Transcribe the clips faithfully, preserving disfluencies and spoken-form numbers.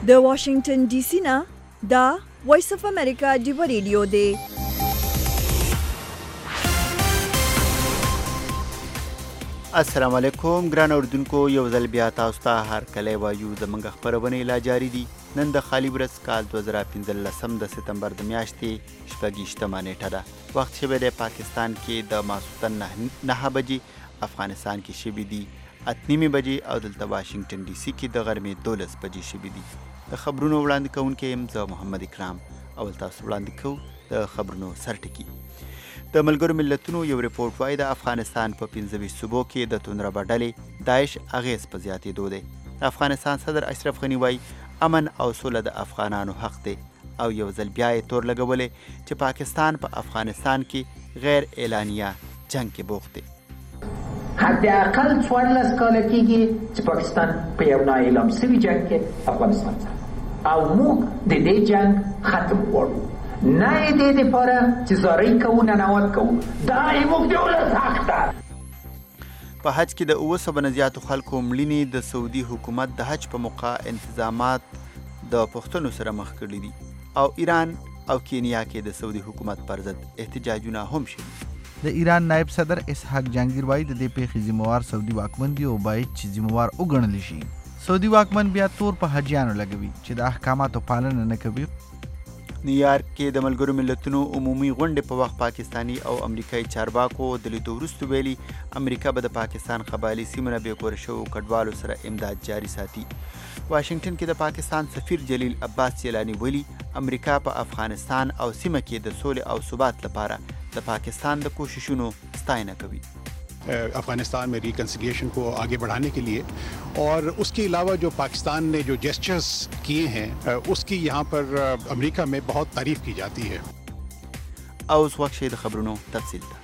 د واشنگټن ډي سي نه دا وایس اف امریکا ډیو ریډیو دی. السلام علیکم ګران اوردونکو، یو ځل بیا تاسو ته هر کله وایو زمونږ خبرونه لا جاری دي. نن د خالی ورځ کال دوه زره پنځلسم د سپتمبر د میاشتې شپږیشتمه نیټه ده. وخت شوی دی پاکستان کې د ماسخوتن نهه بجې، افغانستان کې شوي دي اته نیمې بجې او دلته واشنگټن ډي سي کې د غرمې دولس بجې شوي دي. د خبرونو وړاندې کوونکی یم زه محمد اکرام. اول تاسو وړاندې کوو د خبرونو سرټکي. د ملګرو ملتونو یو ریپورټ وایي د افغانستان په پنځه ویشت صوبو کې د توندره ډلې داعش اغیز په زیاتېدو دی. د افغانستان صدر اشرف غني وایي امن او سوله د افغانانو حق دی او یو ځل بیا یې تور لګولی چې پاکستان په افغانستان کې غیر اعلانیه جنگ کې بوخت دی. حداقل څوارلس کاله کېږي چې پاکستان په یو نااعلان شوي جنګ کې افغانستان سره او موږ د دې جنګ ختم غواړو، نه یې دې دپاره چې زارۍ کوو ننوات کوو، دا زموږ د ولس حق ده. په حج کې د اوه سوه نه زیاتو خلکو مړینې د سعودي حکومت د حج په موقع انتظامات د پوښتنو سره مخ کړي دي او ایران او کینیا کې د سعودي حکومت پر ضد احتجاجونه هم شوي. د ایران نائب صدر اسحاق جهانگیر وایي د دې پیښې ذمہوار سعودي واکمن دي او باید چې ذمہوار وګڼل شي. سعودي واکمن بیا تور په حجیانو لګوي چې د احکاماتو پالنه نه کوي. نیویارک کې د ملګرو ملتونو عمومي غونډې په وخت پاکستانی او امریکایي چارواکو د لیدو وروسته ویلي امریکا به د پاکستان قبایلي سیمو نه بې کوره شوو کډوالو سره امداد جاري ساتي. واشنگټن کې د پاکستان سفیر جلیل عباس سیلانی ویلي امریکا په افغانستان او سیمه کې د سولې او ثبات لپاره د پاکستان د کوششونو ستاینه کوي. अफगानिस्तान में रिकन्सिलिएशन को आगे बढ़ाने के लिए और उसके अलावा जो पाकिस्तान ने जो जेस्चर्स किए हैं उसकी यहाँ पर अमेरिका में बहुत तारीफ की जाती है. او اوس وخت شي د خبرونو تفصیل ته.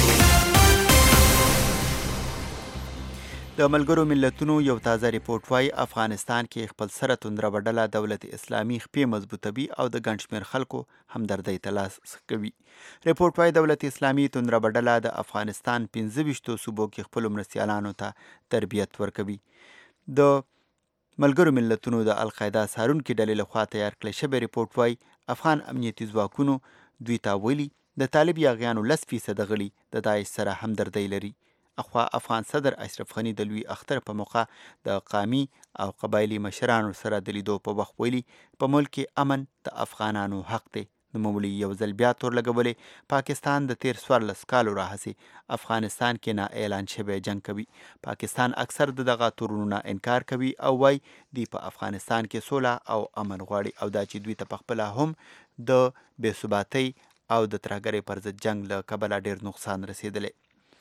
د ملګرو ملتونو یو تازه ریپورټ وایي افغانستان کې خپل سره توندره ډله دولت اسلامي خپې مضبوطوي او د ګڼ شمېر خلکو همدردۍ ترلاسه کوي. ریپورټ وایي دولت اسلامي توندره ډله د افغانستان پنځه ویشتو صوبو کې خپلو مرستیالانو ته تربیت ورکوي. د ملګرو ملتونو د القاعده څارونکې ډلې لخوا تیار کړی شوی ریپورټ وایي افغان امنیتي ځواکونو دوی ته ویلي د طالب یاغیانو لس فیصده غړي د داعش سره همدردۍ لري. اخوا افغان صدر اشرف غني د لوی اختر په موقع د قامي او قبایلي مشرانو سره د لیدو په وخت ویلي په ملک کې امن د افغانانو حق دی. نوموړي یو ځل بیا تور لګولی پاکستان د تیر څوارلس کالو راهیسې افغانستان کې نا اعلان شوی جنګ کوي. پاکستان اکثر د دغه تورونو نه انکار کوي او وایي دوی په افغانستان کې سوله او امن غواړي او دا چې دوی ته پخپله هم د بې ثباتۍ او د ترهګرۍ پر ضد جنګ له کبله ډیر نقصان رسېدلی.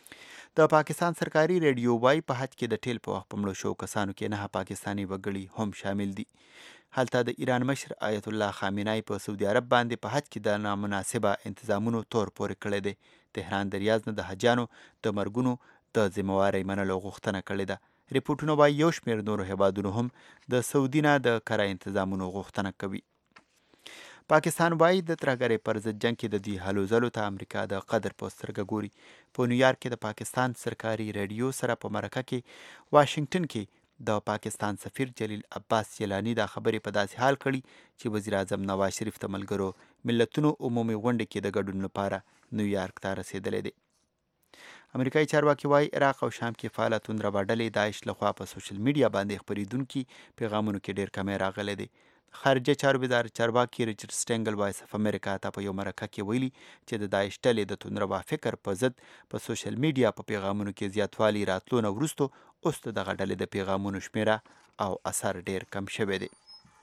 د پاکستان سرکاري ریډیو وایي په حج کې د ټیل په وخت په مړو شوو کسانو کې نه پاکستاني وګړي هم شامل دي. هلته د ایران مشر آیت الله خامنه‌ای په سعودي عرب باندې په حج کې د نامناسبه انتظامونو تور پورې کړی دی. تهران د ریاض نه د حجانو د مرګونو د ذمهوارۍ منلو غوښتنه کړې ده. ریپورټونه وایي یو شمېر نورو هیوادونو هم د سعودي نه د کره انتظامونو غوښتنه کوي. پاکستان وایي د ترهګرۍ پر ضد جنګ کې د دوی هلو ځلو ته امریکا د قدر په سترګه ګوري. په نیویارک کې د پاکستان سرکاري ریډیو سره په مرکه کې واشنگټن کې د پاکستان سفیر جلیل عباس سیلانی دا خبرې په داسې حال کړي چې وزیر اعظم نواز شریف د ملګرو ملتونو عمومي غونډې کې د ګډون لپاره نیویارک ته رسېدلی دی. امریکایي چارواکي وایي عراق او شام کې فعاله توندره ډلې داعش لخوا په سوشل میډیا باندې خپرېدونکي پیغامونو کې ډېر کمی راغلی دی. خارجه چارو وزارت چارواکي ریچرډ سټینګل وایس اف امریکا ته په یو مرکه کې ویلي چې د داعش ډلې د توندروا فکر په ضد په سوشل میډیا په پیغامونو کې زیاتوالی راتلو نه وروسته اوس د دغه ډلې د پیغامونو شمیره او اثر ډیر کم شوی دی.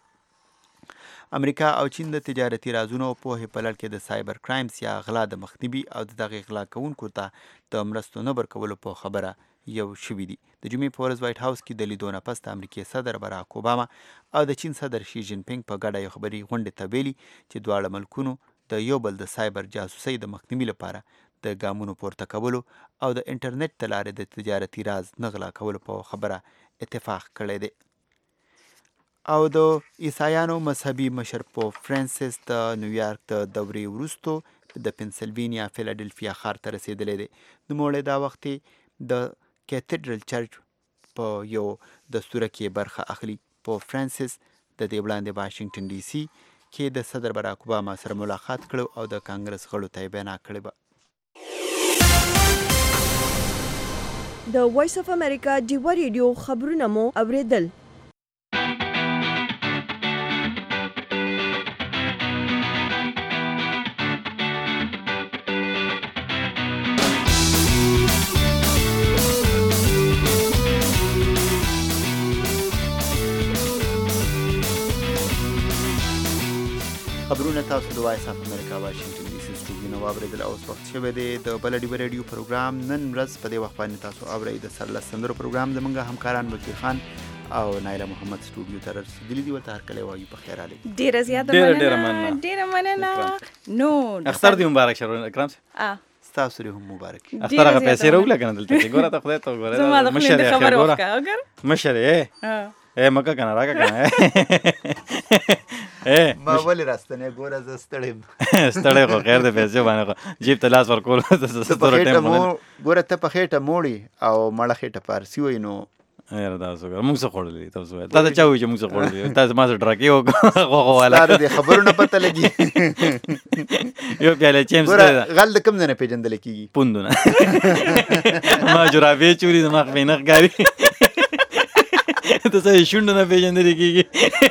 امریکا او چین د تجارتي رازونو او پوهې په لړ کې د سایبر کرایمز یا غلا د مخنیوي او د دغه غلا کوونکو ته د مرستو نه ورکولو په خبره یو شوي دي. د جمعې په ورځ وایټ هاوس کې د لیدو نه پس د امریکې صدر باراک اوباما او د چین صدر شي جین پینګ په ګډه یو خبري غونډې ته ویلي چې دواړه ملکونو د یو بل د سایبر جاسوسۍ د مخنیوي لپاره د ګامونو پورته کولو او د انټرنیټ د لارې د تجارتي راز نه غلا کولو په خبره اتفاق کړی دی. او د عیسایانو مذهبي مشر پوپ فرانسیس د نیویارک د دورې وروسته د پنسلوینیا فیلاډلفیا ښار ته رسېدلی دی. نوموړی دا وخت د کیتیډرل چرچ په یو دستوره کې برخه اخلي. پوپ فرانسیس د دې وړاندې واشنگټن ډي سي کې د صدر براک اوباما سره ملاقات کړو او د کانګرس غړو ته یې بیان کړی به. د وایس اف امریکا ډیوا ریډیو خبرونه مو اوریدل. خبرونه تاسو د وایس اف امریکا واشنگټن ډي سي سټوډیو نه واوریدل او وخت شوی دی د بل ډیو ریډیو پروګرام. نن ورځ په دې وخت باندې تاسو اورئ د سرلس سندرو پروګرام. زمونږ همکاران وکیل خان او نایله محمد سټوډیو ته رسیدلي دي. ورته هرکلی وایو په خیر راغلي. ډېره زیاته مننه ډېره مننه. نو اختر دې مبارک شه اکرام صاحب. ستاسو لري هم مبارک. اختر هغه پیسې راوړل کنه دلته ګوره ته خدای ته ګوره مشر یې خبر وکړه مشر یې اے مکه کنه راکا کنه اے ما ولې راستنه ګوره ز ستړم ستړی خو خیر دې پیسې باندې جیب ته لاس ورکول ته ستوره ټیم ګوره ته په خېټه موړي او مړه خېټه پارسی وای نو یاره تاسو ګر موږ څه خوړلې تاسو تا ته چا وی چې موږ څه خوړلې تاسو ما سره ډراکی او خو والا دا دې خبرونه پته لګي یو پیاله چیمز ګوره غل کم نه پیژندل کیږي پوندونه ما جرابې چوری د مخ وینخ غاری ته څه شونډه نه پیژندل کیږي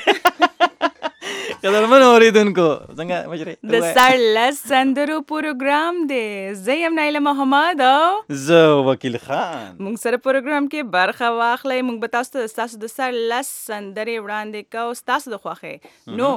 قدرمن اوریدونکو څنګه مجري د سرلس سندرو پروګرام دی. زه یم نایله محمد او زه وکیل خان. موږ سره پروګرام کې برخه واخلئ. موږ به تاسو ته ستاسو د سرلس سندرې وړاندې کوو ستاسو د خوښې. نو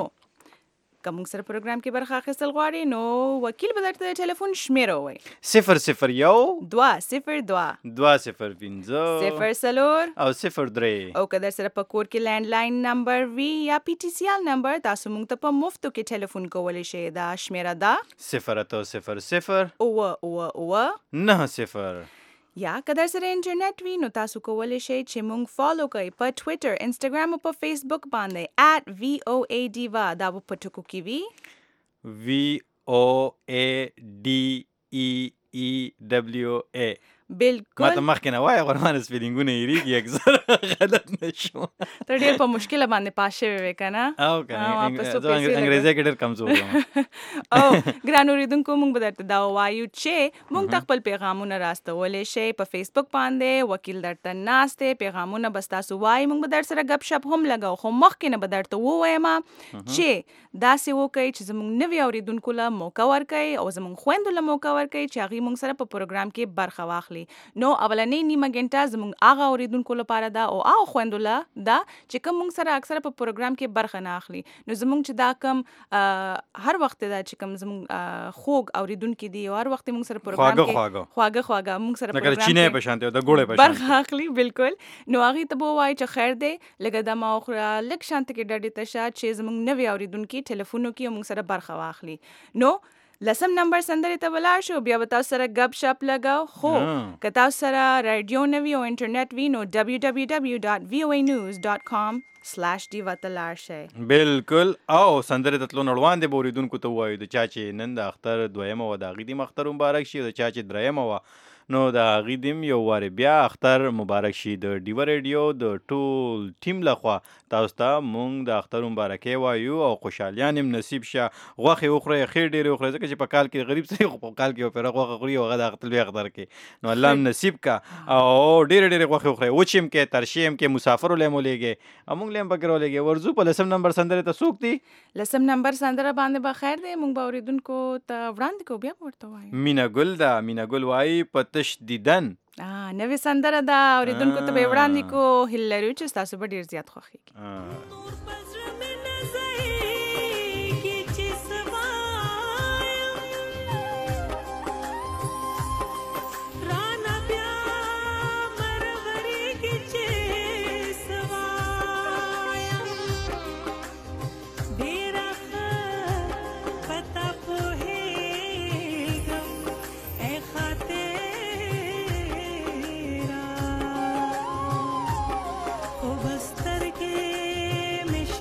که موږ سره پروګرام کې برخه اخیستل غواړئ نو وکیل به درته د ټلیفون شمېره ووایي. صفر صفر یو دوه صفر دوه دوه صفر پنځه صفر څلور او صفر درې. او که در سره په کور کې لینډلاین نمبر وي یا پی ټي سی ایل نمبر تاسو موږ ته په مفتو کې ټلیفون کولی شئ. دا شمېره ده صفر اته صفر صفر اوه اوه اوه نه صفر. یا که در سره انټرنیټ وي نو تاسو کولی شئ چې موږ فالو کوئ په ټویټر، انسټاګرام او په فیسبوک باندې ایټ وی او ای ډیوا. دا به په ټکو کې وي وی او ای ډي ای ای ډبلیو ای. بالکل ما ته مخکې نه وایه غرمانه سپیلینګونه هېرېږي اکثر غلط نه شو. ته ډېر په مشکله باندې پاس شوی وې که نه؟ او که زه انګریزي کې ډېر کمزور یم. او ګران اورېدونکو موږ به درته دا ووایو چې موږ ته خپل پیغامونه راستولی شئ په فیسبوک باندې. وکیل درته ناست دی، پیغامونه به ستاسو وایي، موږ به در سره ګپ شپ هم لګو. خو مخکې نه به درته ووایم چې داسې وکئ چې زموږ نوي اورېدونکو له موقع ورکئ او زموږ خویندو له موقع ورکئ چې هغوی موږ سره په پروګرام کې برخه واخلي. نو اولنۍ نیمه ګنټه زموږ هغه اورېدونکو لپاره ده او هغه خویندو له ده چې کوم موږ سره اکثره په پروګرام کې برخه نه اخلي. نو زموږ چې دا کوم هر وخت ده چې کوم زموږ خوږ اورېدونکي دي او هر وخت موږ سره پروګرام کې خواږه خواږه موږ سره پروګرام کې برخه اخلي. بالکل. نو هغوی ته به ووایي چې خیر دی لږه دمه وخوره، لږ شانته کې ډډې ته شه چې زموږ نوي اورېدونکي ټلیفونو کې موږ سره برخه واخلي. نو لسم نمبر سندرې ته ولاړ شو، بیا به تاسو سره ګپ شپ لګاو. خو که تاسو سره رادیو نه وي او انټرنیټ وي نو ډبلیو ډبلیو ډبلیو ډاټ وی او ای نیوز ډاټ کام سلاش ډیوا ته لاړ شئ. بالکل. او سندرې ته تلو نړوان دی به اورېدونکو ته ووایو د چا چې نن د اختر دویمه وه د هغې دې اختر مبارک شي، او د چا چې درېیمه وه نو د هغې دې یو وارې بیا اختر مبارک شي. د ډیوا ریډیو د ټول ټیم لخوا تاسو ته مونږ د اختر مبارکۍ وایو او خوشحالیان هم نصیب شه. غوښې وخورئ، ښې ډېرې وخورئ، ځکه چې په کال کې غریب سړي خو په کال کې یو پیره غوښه خوري او هغه د اختر لوی اختر کې نو الله هم نصیب که او ډېرې ډېرې غوښې وخورئ، وچې هم کې، ترشې هم کې، مسافرو له یې مو لېږئ او مونږ له هم پکې راولېږئ. ورځو په لسم نمبر سندرې ته څوک دي؟ لسم نمبر سندره باندې به خیر دی موږ به اورېدونکو ته وړاندې کوو. بیا به ورته وایو مینه ګل ده. مینه ګل وایي په تش دیدن. نوې سندره ده، اورېدونکو ته به یې وړاندې کوو. هیله لرو چې ستاسو به ډېر زیات خوښېږي. बस्तर के मिश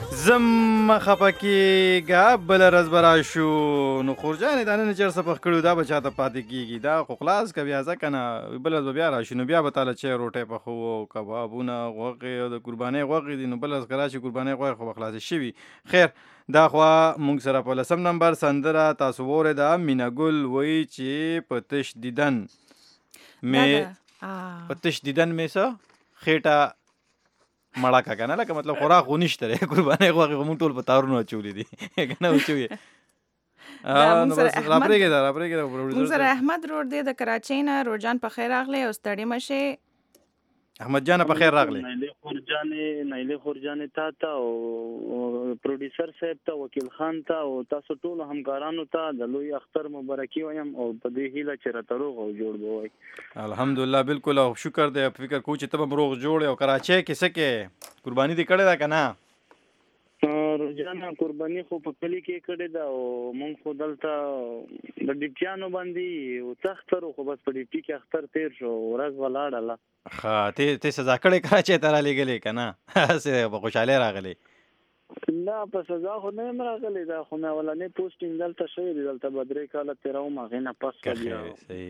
زم خپکیږه بل ورځ به راشو نو خورجانې دا نن چېر څه پخ کړي دا به چاته پاتې کېږي دا خو خلاص که بیا ځکه نه بله ورځ به بیا راشي نو بیا به تاله چای روټۍ پخوو او کبابونه غوښې او د قربانۍ غوښې دي نو بله ورځ که راشي قربانۍ غوښې خو به خلاصې شوي. خیر دا خوا موږ سره په لسم نمبر سندره تاسو واورېده مینه ګل وایي چې په تش دیدن مې په تش دیدن مې څه خېټه مړه کا کنه لکه مطلب خوراک خو نشته دی قربانۍ غوښې خو موږ ټول په تارونو اچولي دي که نه اچوي نو بس راپرېږده راپرېږده موږ سره احمد روډ دی د کراچۍ نه. روډجان په خیر راغلی او ستړي مه شئ. احمد جان په خیر راغلی. نایلې خورجانې نایلې خورجانې تا ته او پروډیوسر صاحب ته وکیل خان ته او تاسو ټولو همکارانو ته د لوی اختر مبارکي وایم او په دې هیله چې راته روغ او جوړ به وای. الحمدلله بالکل او شکر دی فکر کوو چې ته به روغ جوړ او کراچۍ کې څه کې قرباني دې کړې ده که نه؟ روجانه قرباني خو په کلي کې کړې ده او مونږ خو دلته د ډیپټیانو باندې او څه اختر خو بس په ډیپټي کې اختر تیر شو ورځ ولاړله. ښه ته ته سزا کړې کراچۍ ته رالېږلې که نه هسې په خوشحالۍ راغلې؟ نه په سزا خو نه یم راغلی دا خو مې اولنۍ پوسټینګ دلته شوی دی دلته به درې کاله تېروم هغې نه پس به بیا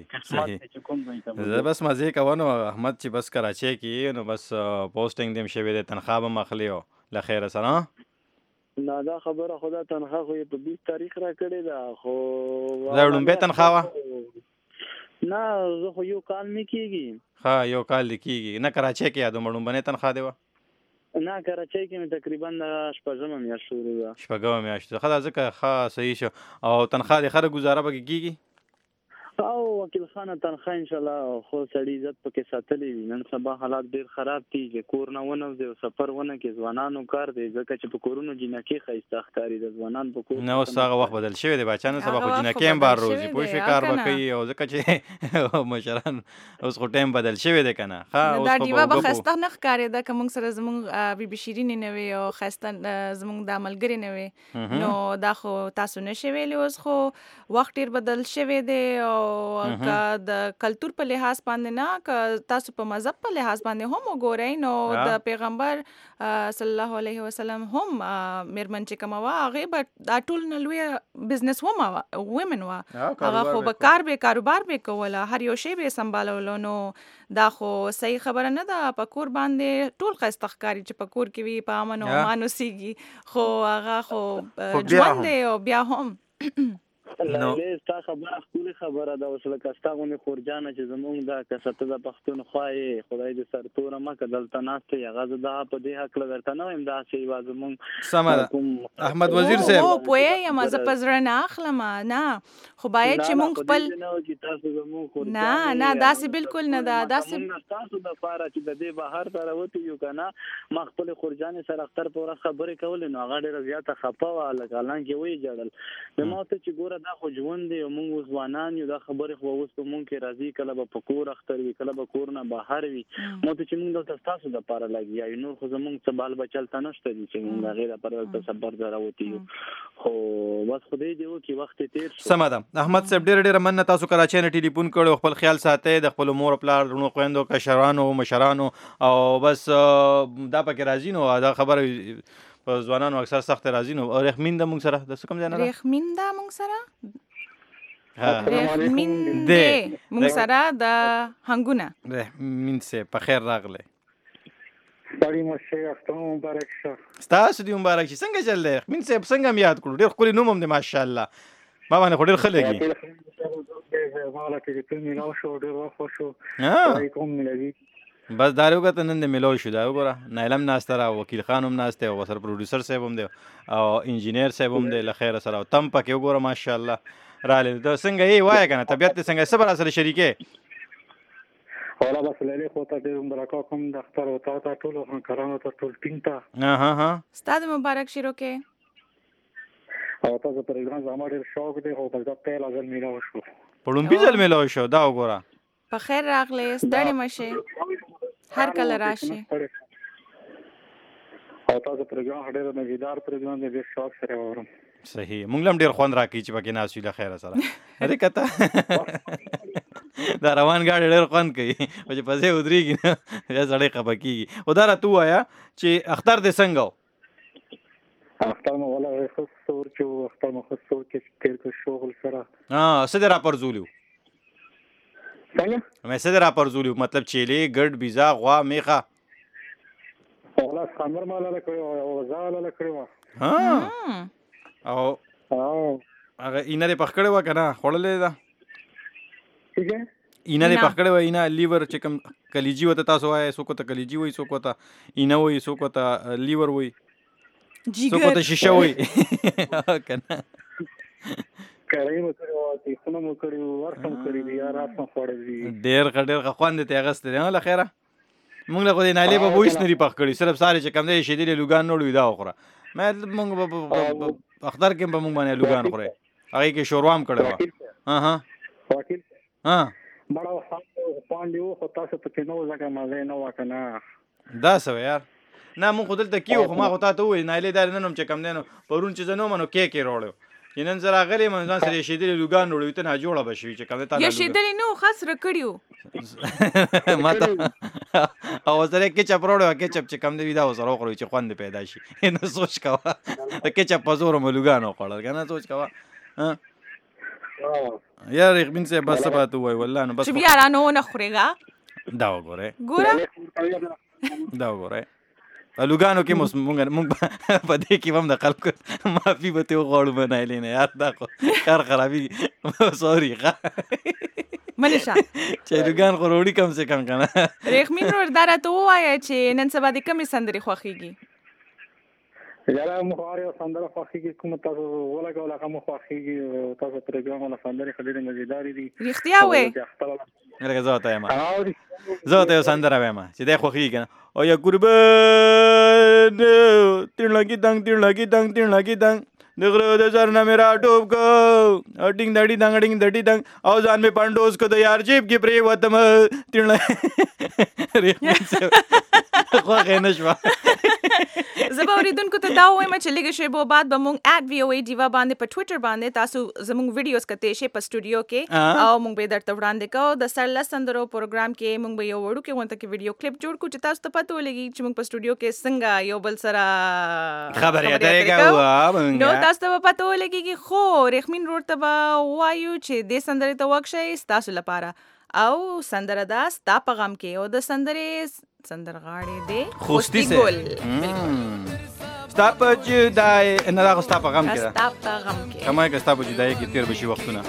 زه بس مزې کوه نو احمد چې بس کراچۍ کې نو بس پوسټینګ دې هم شوی دی تنخوا به هم اخلي او له خیره سره نه دا خبره خو دا تنخوا خو یې په بیس تاریخ را کړې ده خو دا لومبۍ تنخوا وه؟ نه زه خو یو کال مې کېږي. ښه یو کال دې کېږي نه کراچۍ کې یا دومره لومبنۍ تنخوا دې وه؟ نه کراچۍ کې مې تقریبا د شپږمه میاشت شروع ده. شپږمه میاشت ښه دا ځکه ښه صحیح شو او تنخوا دې ښه ګزاره پکې کېږي؟ او وکیل خانه تنخوا انشاءالله خو سړي عزت پکې ساتلی وي. نن سبا حالات ډېر خراب دي چې کور نه ونوځي او سفر ونه کړي ځوانانو کار دی ځکه چې په کورونو جینکې ښایسته ښکاري د ځوانان په کور نه اوس هغه وخت بدل شوی دی باچا نن سبا خو جینکې هم بار روزي پوه شوې کار به کوي او ځکه چې مشران اوس خو ټایم بدل شوی دی که نه دا ډیوه به ښایسته نه ښکارېده که موږ سره زموږ بیبي شیرینې نه وي او ښایسته زموږ دا ملګرې نه وي نو دا خو تاسو نشئ ویلی. اوس خو وخت ډېر بدل شوی دی او که د کلتور په لحاظ باندې نه که تاسو په مذهب په لحاظ باندې هم وګورئ نو د پیغمبر صلی الله علیه وسلم هم میرمن چې کومه وه هغې به دا ټول نه لویه بزنس ومه ومن وه هغه خو به کار به کاروبار به کوله هر یو شی به سنبالولو نو دا خو صحیح خبره نه ده. په کور باندې ټول ښایسته ښکاري چې په کور کې وي په امن او امان اوسېږي خو هغه خو ژوند دی او بیا هم لایلې ستا خبره ښکلې خبره ده اوس لکه ستا غوندې خورجانه چې زمونږ دا که ته د پښتونخوا یې خدای دې سرتوره مه که دلته ناست یې هغه زه دغه په دې هکله درته نه وایم داسې یوه زمونږ سمه ده احمد وزیر صاحب او پوهېږم زه په زړه نه اخلم نه خو باید چې مونږ خپل نه نه داسې بالکل نه ده داسې ستاسو دپاره چې د دې بهر ته راوتي یو که نه ما خپلې خورجانې سره اختر په ورځ خبرې کولې نو هغه ډېره زیاته خفه وه لکه حالانکې ویې ژړل مې ما ورته چې ګوره دا خو ژوند دی او موږ اوس ځوانان یو دا خبرې خو اوس په موږ کې راځي کله به په کور اختر وي کله به کور نه بهر وي ما ته چې موږ دلته ستاسو دپاره لګیا یو نور خو زموږ څه بال بچل ته نشته دي چې موږ د هغې دپاره دلته سفر ته راوتي یو خو بس خدای دې وکړي وخت یې تېر شو. سمه ده احمد صاحب ډېره ډېره مننه تاسو کراچۍ نه ټلیفون کړی او خپل خیال ساتئ د خپلو مور پلار لوڼو خویندو کشرانو مشرانو او بس دا پکې راځي نو دا خبره په ځوانانو اکثر سخت راځي نو رحمین ده موږ سره د څه کوم ځای نه ده رحمین ده موږ سره رحمین ده موږ سره د هنګونه رحمین صاحب په خیر راغلی سړی مو شه اختر مبارک شه ستاسو دې مبارک شي څنګه چل دی رحمین صاحب څنګه م یاد کړو ډېر ښکلي نوم هم دی ماشاءالله ما باندې خو ډېر ښه لګي ماله ټلیفون میلاو شو ډېر وخت شو کوم ملوي بس دا وګته نن د میلاو شو دا وګوره نایلم ناسته را وکیل خان هم ناسته او سره پروډیوسر صاحب هم دی او انجینیر صاحب هم دی له خیره سره او تم پکې وګوره ماشاءالله رالی ته څنګه یې وایه که نه طبیعت دې څنګه څه به راسره شریکې والا بس لیلې خو ته ډېر مبارکه کوم د اختر او تا ته ټولو همکارانو ته ټول ټیم ته ستا د مبارک شي روکې او تاسو پروګرام زما ډېر شوق دی خو بس دا پهلا ځل میلاو شو په لومبي ځل میلاو شو دا وګوره په خیر راغلی ستړی مه شئ هر کله راشي او تاسو پروګرام ډېر مزیدار پروګرام دی ډېر شوق سره اورم صحیح مونږ هم ډېر خوند راکوي چې پکې ناست وي له خیره سره ارې کته دا روان ګاډی ډېر خوند کوي خو چې په ځای ودرېږي نه بیا سړی خفه کېږي خو دا راته ووایه چې اختر دې څنګه و اختر مو ولا خص صور چې اختر مو خص صور کې تیر کو شغل سره ها څه در پرزولیو څنګه مې څه در پرزولیو مطلب چيلي ګډ بيزا غوا میخه ولا خمر مال له کړو او زال له کړو ها او او هغه اینه په خړې و کنه خړلې ده ٹھیک ہے اینه په خړې و اینه لیور چې کوم کلیجی وته تاسو وای سو کو ته کلیجی وای سو کو ته اینه وای سو کو ته لیور وای سو کو ته شیشه وای کنه کړي مو کړو چې څنګه مو کړو ورسم کړی دی یار تاسو خوړې دي ډېر غډېر خوند ته غست نه له خیره مونږ له خو دې نالې په وښ نری پخ کړی صرف ساره چې کم دی شیدې لوګان نوړو دا خوره مې مونږ اختر کې به مونږ باندې لوګان خوره هغه کې شوروام کړو ها ها وکیل ها مړو خاطر پاندیو خو تاسو ته نو ځکه مزه نه وکنه دا سو یار نه مونږ خدل ته کیو خو ما خو ته وې نالې دار نن هم چې کم دی نو پرون چې زنو منو کې کې روړو نن زرا غلې من ځان سره شیدې لوګان وړو ته نه جوړه بشوي چې کم دی تا یا شیدې نو خاص رکړیو ماته او سره کې چپ روړو کې چپ چې کم دی دا وسره خوري چې خوند پیدا شي نو سوچ کا کې چپ پزور مو لوګان وړل کنه سوچ کا ها یار یخبین سے بس بات وای والله نو بس چې بیا را نه خوريګا دا وګوره ګوره دا وګوره لوګانو کې موږ موږ په دې کې هم د خلکو معافي به ته غوړ بنایلې نه یار دا خو کار خرابي سوري منشا چې لوګان خو وروړي کم سے کم کنه ریخمین ور دارا ته وایي چې نن سبا د کمی سندري خوخيږي یاره مخاره سندره خوخيږي کوم تاسو ولا کوله کوم خوخيږي تاسو پروګرام ولا سندره خلې مزیدار دي رښتیا وې مرګه زوته یم زوته سندره وایم چې د خوخيږي کنه او یا قربان تیر لګي دنګ تیر لګي دنګ تیر لګي دنګ دغره د زرنا میرا ټوب کو اټینګ دړي دنګ ډینګ دړي دنګ او ځان می پاندوس کو د یار جیب کې پری وتم تیر لګي خو غنه شو زبا اوریدونکو ته دا وایم چې لږ شی به بعد به مونږ ات وی او ای دیوا باندې په ټوئیټر باندې تاسو زموږ ویډیوز کته شي په سټوډیو کې او مونږ به درته وړاندې کوو د سرلس سندرو پروګرام کې مونږ به یو وړو کې ونته کې ویډیو کلیپ جوړ کو چې تاسو ته پته ولګي چې مونږ په سټوډیو کې څنګه یو بل سره خبرې اترې کوو نو تاسو ته پته ولګي خو ریخمین روړ ته وایو چې د سندرې ته وښه تاسو لپاره او سندره دا ستا په غم کې او د سندرې سندرغاړي دی خوستی ګل ستا په جدای نه دا ستا په غم کې دا ستا په غم کې کمای که ستا په جدای کې تیر بشي وختونه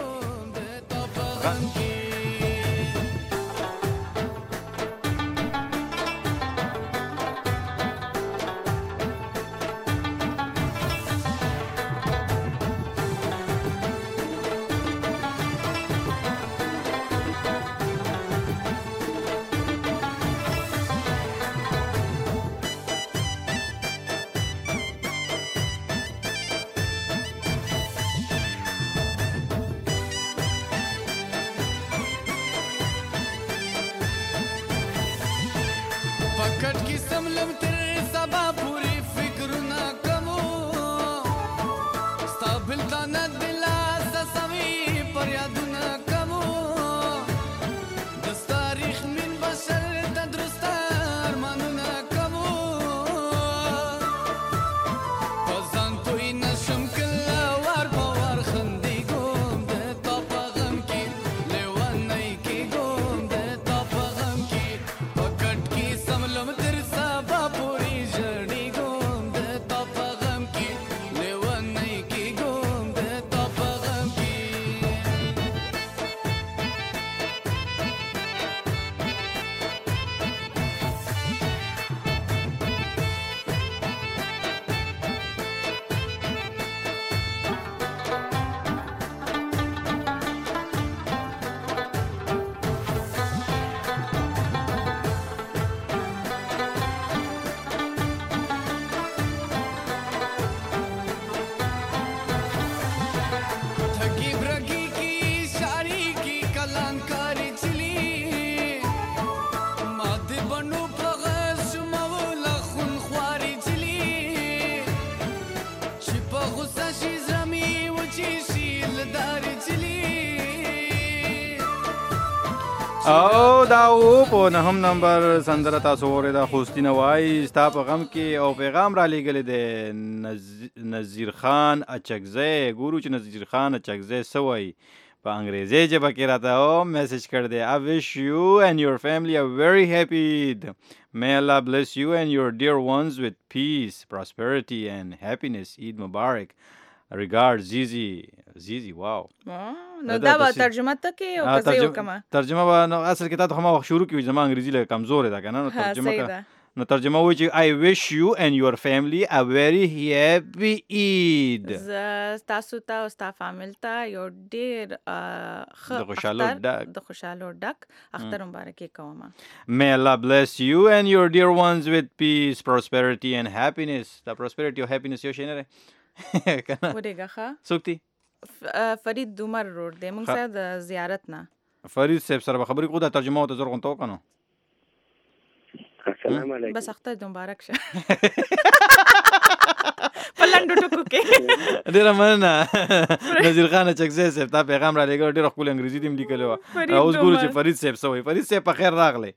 او دا و په نهم نمبر سندره تاسو اورېده خوستینه وایي ستا په غم کې او پیغام را لېږلی دی نذیر خان اچکزی. ګورو چې نذیر خان اچکزی څه وایي په انګریزي ژبه کې راته او میسج کړی دی. I wish you and your family a very happy Eid. May Allah bless you and your dear ones with peace, prosperity and happiness. Eid Mubarak. Regards Zizi. Zizi, wow. نو دا به ترجمه ته کې او که زه یې وکړم ترجمه به نو اصل کې تا ته خو ما وخت شروع کړي زما انګریزي لږ کمزورې ده که نه نو ترجمه که نو ترجمه وایي چې I wish you and your family a very happy Eid. زه تاسو ته او ستا فامیل ته یو ډېر ښه د خوشحالو ډک د خوشحالو ډک اختر مبارکي کوم. May Allah bless you and your dear ones with peace, prosperity and happiness. دا prosperity او happiness یو شی نه دی ورېږه ښه څوک دی؟ فرید دومر روډ دی موږ سره د زیارت نه. فرید صاحب سره به خبرې کوو دا ترجمه ورته زر غونته وکړو. السلام علیکم. بس اختر دې مبارک شه په لنډو ټکو کې. ډېره مننه نذیر خان اچکزی صاحب تا پیغام را لېږلی ډېره ښکلې انګریزي دې هم لیکلی وه. اوس ګورو چې فرید صاحب څه وایي. فرید صاحب په خیر راغلی.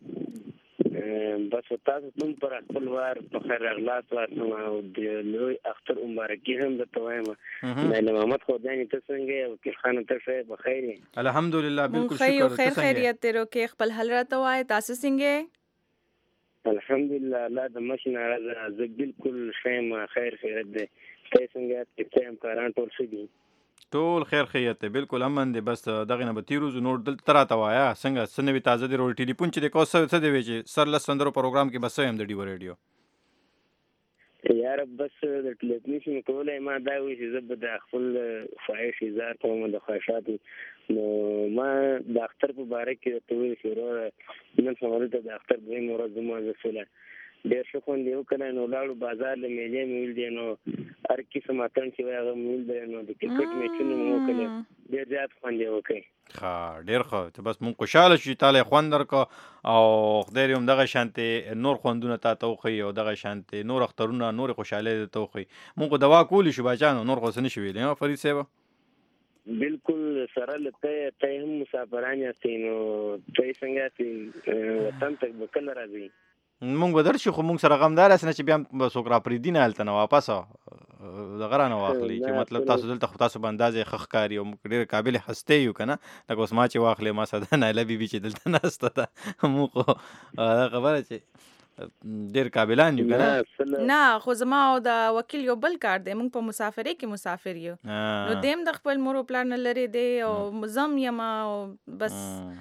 بس تاسو ته پر خپل وار په خیر راغلاست واسم او د لوی اختر مبارکي هم درته وایم. نایله محمد خدایاني ته څنګه یې وکیل خان ته ښه بخیر یې؟ الحمدلله بالکل خیر شکر. خیر خیریت تیرو کې خپل حل راته وایه تاسو څنګه؟ الحمدلله الله د مشي ناراضه زه بالکل ښه یم خیر خیریت دی. ته څنګه یاست ته همکاران ټول ښه دي؟ ټول خیر خیریت دی بالکل امن دی. بس دغې نه به تېر وځو نور دلته راته وایه څنګه څه نوي تازه دی. روډ ټلیفون چې دی کو څه دی وی چې سر لس سندرو پروګرام کې به څه یم د ډیو ریډیو یاره بس د ټلیفون شي کولی ما دا وایي چې زه به د خپل خواهش اظهار کوم د خواهشاتو. نو ما د اختر په باره کې درته وویل چې وروره نن سهار ته د اختر دویمه ورځ زما زه ډېر ښه خوند یې وکړی. نو لاړو بازار له میلې مې ویل دی نو هر قسم اتڼ چې وایي هغه مې ویل دی. نو د کرکټ میچونه مې وکړل ډېر زیات خوند یې وکړی. ښه ډېر ښه ته بس مونږ خوشحاله شو چې تا له یې خوند درکړه او خدای دې هم دغه شانتې نور خوندونه تا ته وښیي او دغه شانتې نور اخترونه نورې خوشحالۍ درته وښیي. مونږ خو دوا کولی شو باچانو نور خو څه نه شو ویلی فرید صاحب. بالکل سره له ته ته هم مسافران یاستئ نو ته یې څنګه یاستئ وطن ته به کله راځئ؟ مونږ به درشو خو مونږ سره غمدار هسې نه چې بیا هم څوک راپرېږدي نه هلته نه واپسه دغه رانه واخلي چې مطلب تاسو دلته خو تاسو به اندازې ښه ښکاري او موږ ډېرې قابلې هستې یو که نه لکه اوس ما چې واخلې ما سره نایله بیبي چې دلته ناسته ده مونږ خو دا خبره چې ډېر قابلان یو که نه. نه خو زما او د وکیل یو بل کار دی موږ په مسافرۍ کې مسافر یو نو دی هم د خپل مور و پلار نه لرې دی او زه هم یم او بس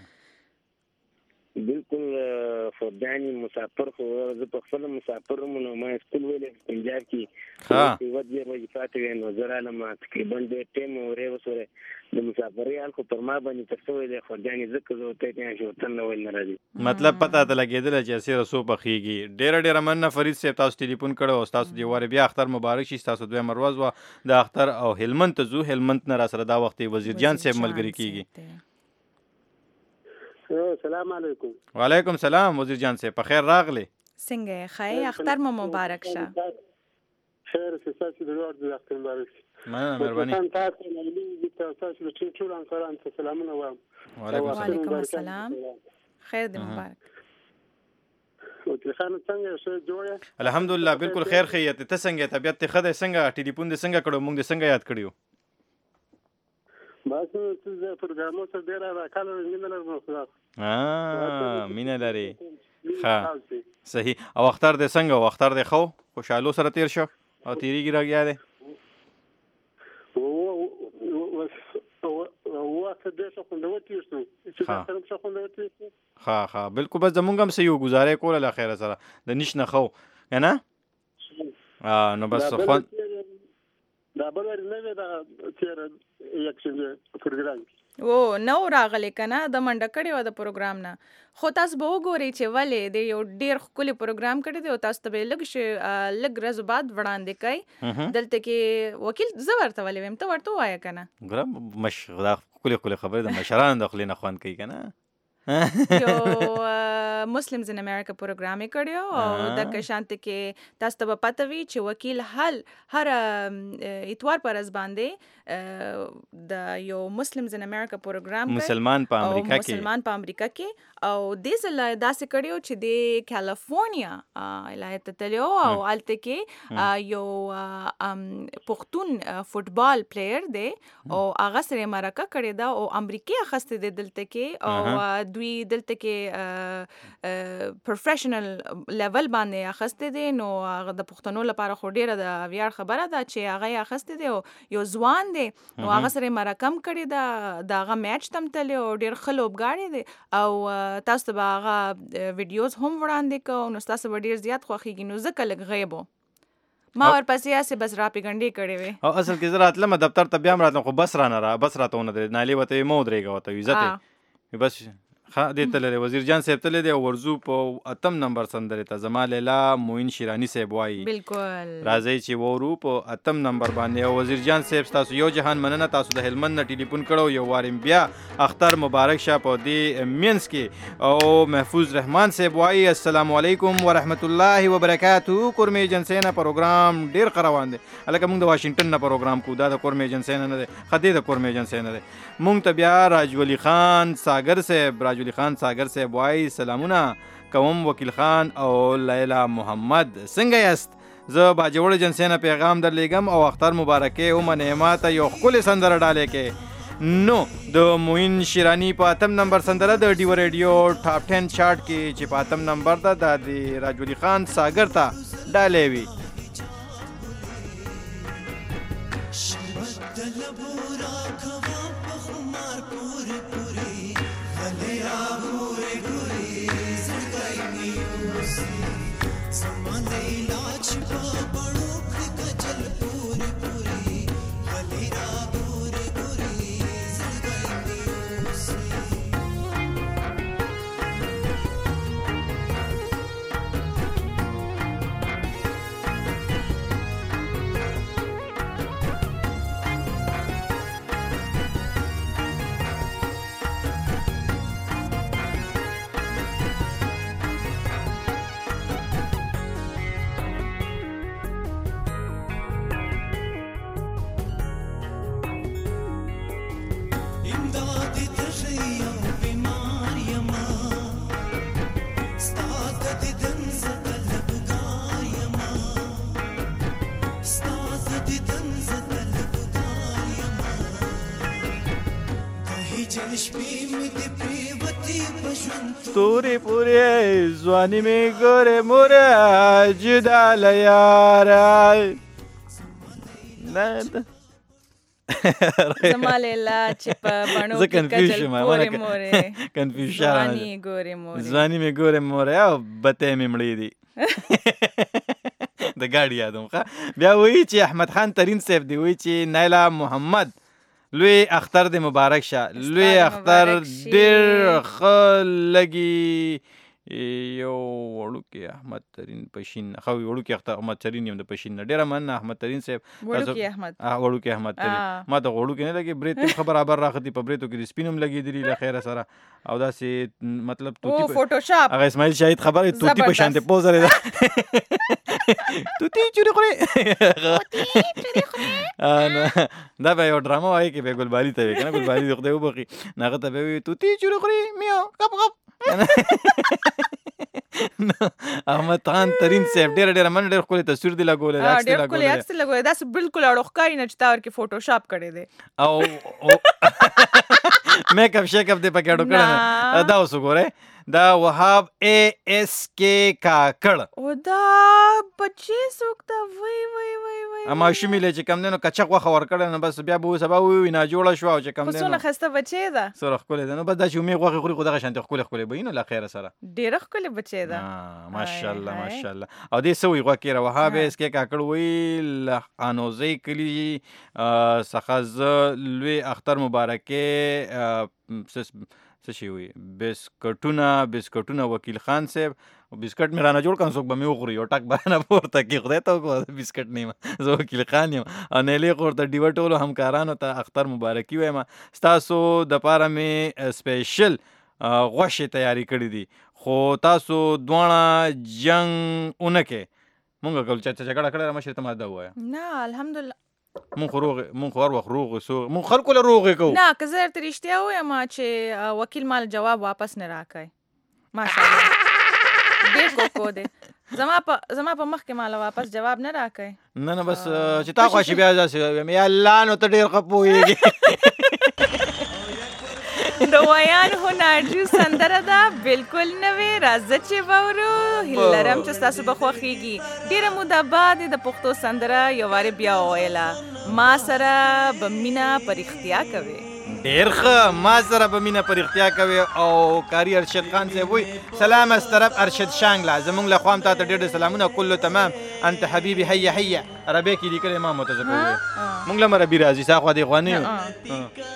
بالکل فردانی مسافر خو زه په خپله مسافر وم نو ما سکول ویلی پنجاب کې یوه دوې ورځې پاتې وې نو زه رالم تقریبا ډېر ټایم ورې وسوری د مسافرۍ حال خو پر ما باندې تر څه ویلی فرداني ځکه زه ورته یم چې وطن نه ویل نه راځي مطلب پته ته لګېدله چې اسیره څو پخېږي. ډېره ډېره مننه فرید صاحب تاسو ټلیفون کړی او ستاسو دې وارې بیا اختر مبارک شي. ستاسو دویمه ورځ وه د اختر او هلمند ته ځو. هلمند نه را سره دا وخت وزیر جان صاحب ملګري کېږي. السلام علیکم. وعلیکم سلام وزیر جان صاحب په خیر راغلی. څنګه یې ښه اختر مو مبارک شه. خیر اوسې ستاسو د لوړ د اختر مبارک شي. مننه مهرباني. تاسو نایلې تاسو د ټول همکارانو ته سلامونه وایم. وعلیکم السلام خیر دې مبارک. وکیل خان څنګه ښه جوړ؟ الحمدلله بالکل خیر خیریت. ته څنګه طبیعت دې ښه دی؟ څنګه ټلیفون دې څنګه کړو موږ دې څنګه یاد کړیو؟ بس څه پروګرامو سره ډېره راکاله مینه لرم خو مینه لري. ښه صحیح. او اختر دې څنګه و؟ اختر دې ښه خوشحالو سره تېر شو او تېرېږي راګیا دی؟ وخت ډېر ښه خوندور تېر شو چې دا سره ښه خوندور تېر شو. ښه ښه بالکل بس زمونږ هم څه یو ګزاره یې کوله له خیره سره د نیش نه ښه که نه نو بس خوند دا بل وارې نه وې دا تېره یکشنبې پروګرام او نو راغلی که نه د منډه کړې وه د پروګرام نه خو تاسو به وګورئ چې ولې د یو ډېر ښکلی پروګرام کړی دی او تاسو ته به یې لږ شي لږ ورځو بعد وړاندې کوي. دلته کې وکیل زه ورته ولې ویم ته ورته ووایه که نه ګوره دا ښکلې ښکلې خبرې د مشرانو د خولې نه خوند کوي که نه یو مسلمز ان امریکا پروګرام یې کړی او د کشانت کې تاسو ته پته وی چې وکیل حل هر اتوار پر از باندې د یو مسلمز ان امریکا پروګرام مسلمان په امریکا کې مسلمان په امریکا کې او د زله داسې کړیو چې د کالیفورنیا ولایت ته تلو او الته کې یو پښتون فوتبال پلیئر دی او هغه سره مرکه کړی دا او امریکای اخسته دی دلته کې او دوی دلته کې پروفیشنل لیول باندې اخسته دي نو هغه د پښتنو لپاره خو ډیره د ویاړ خبره ده چې هغه اخسته دي او یو ځوان دی نو هغه سره مرکم کړی دا دغه میچ تم تل او ډیر خلوبګاری دي او تاسو به هغه ویډیوز هم وړاندې کوو نو تاسو به ډیر زیات خوښیږي نو ځکه لږ غیبو ما ورپسې اسې بس را پیګنډې کړې وې او اصل کې زه راتلم دفتر ته بیا هم راتلم خو بس رانه را بس راته ونه درېد نالې ورته مو ودرېږه ورته وي عزت بس ښه دې تللی دی وزیر جان صاحب تللی دی او ورځو په اتم نمبر سندرې ته زما لیلا موین شیراني صاحب وایي بالکل راځئ چې وورو په اتم نمبر باندې او وزیر جان صاحب ستاسو یو جهان مننه تاسو د هلمند نه ټلیفون کړو یو وارم بیا اختر مبارک شه په دې مینس کې او محفوظ رحمان صاحب وایي السلام علیکم ورحمت الله وبرکاتو کورمې ایجنسی نه پروګرام ډیر ښه روان دی هلکه موږ د واشنګټن نه پروګرام کوو دا د کورمې ایجنسی نه نه دی ښه دی د کورمې ایجنسی نه دی موږ ته بیا راجولي خان ساګر صاحب راجولي خان ساګر صاحب وایي سلامونه کوم وکیل خان او لیلا محمد څنګه یاست زه باجوړ ایجنسی نه پیغام درلیږم او اختر مبارکې او منعمت یو ښکلې سندره ډالې کې نو د موین شیرانی په اتم نمبر سندره د ډیو ریډیو ټاپ ټن چارټ کې چې په اتم نمبر ده د راجولي خان ساګر ته ډالې وي تورې پورې ځواني مې ګورې مورې جدا له یاره زما لیلا چې په بڼو کې کجل پورې مورې کنفیوز ځواني ګورې مورې ځواني مې ګورې مورې او بتې مې مړې دي د ګاډي یادوم ښه بیا وایي چې احمد خان ترین صاحب دی وایي چې نایلا محمد لوی اختر دی مبارک شه لوی اختر ډېر ښه لګي یو وړوکی احمد ترین پشین خو وړوکی اختر احمد ترین یم د پشین نه ډېره مننه احمد ترین صاحب وړوکی احمد وړوکی احمد ترین ما ته وړوکی نه لګي برېت خو برابر راغلی په برېتو کې د سپین هم لګېدلي له خیره سره او داسې مطلب او فوټوشاپ هغه اسماعیل شاهید خبره توتی په شانتې پوز لري توتی چوري خوري دا به یو ډرامه وایي کې به ګلبالي ته وي که نه ګلبالي د خدای وبخي نو هغه ته به وي توتی چوري خوري میو غپ غپ احمد خان ترین صاحب ډېره ډېره مننه ډېر ښکلی تصویر دی لګولی ډېر ښکلی عکس دی لګولی داسې بالکل اړو ښکاري نه چې تا ورکې فوټوشاپ کړی دی او میک اپ شیک اپ دی پکې اډو کړی دا اوس وګورئ دا وهاب اے ایس کې کاکړ او دا بچې څوک ده وای وای وای وای ماشومې لی چې کوم دی نو کچک غوښه ورکړی نو بس بیا به سبا ووي ناجوړه شوه او چې کوم دی خو څونه ښایسته بچې ده څومره ښکلې ده نو بس دا چې امې غوښې خوري خو دغه شانتې ښکلې ښکلې به وي نو له خیره سره ډېره ښکلې بچې ده ماشاءالله ماشاءالله او دې څه وایي غوږ کېره وهاب ایس کې کاکړ وایي له انوزۍ کلي څخه زه لوی اختر مبارکې څه شي وي بسکټونه بسکټونه وکیل خان صاحب بسکټ مې رانه جوړ کړم څوک به مې وخوري یو ټک به رانه پورته کړي خدای ته وکړه بسکټ نه یم زه وکیل خان یم او نیلې خور ته ډیوه ټولو همکارانو ته اختر مبارکي وایم ستاسو دپاره مې سپیشل غوښې تیاری کړي دي، خو تاسو دواړه جنګ ونه کې مونږ کول چې جګړه کړې مشر ته ما دا ووایه. نه الحمدلله مونږ خو روغ مونږ خو هر وخت روغ سو مونږ خلکو له روغې کوو. نه که زه درته رښتیا ووایم چې وکیل مال جواب واپس نه راکوي ماشاءالله ډېر کوکو دی. زما په زما په مخ کې مال واپس جواب نه راکوي. نه نه بس چې تا خوښي بیا داسې وایم یا الله نو ته ډېر ښه پوهېږې. د ویان هنرجو سندره ده بالکل نوې، راځه چې واورو. هیله لرم چې ستاسو به خوښېږي. ډېره موده بعد د پښتو سندره یو وارې بیا وویله، ما سره به مینه په رښتیا کوي. ډېر ښه، ما سره به مینه په رښتیا کوي. او کاري ارشد خان صاحب وایي سلام از طرف ارشد شانګله، زمونږ له خوا هم تا ته ډېر ډېر سلامونه. کلو تمام انت حبیبي هیه هیه. عربی کې لیکلی ما مته زه کوي مونږ له عربي راځي سا خوا دې خوا نه یو.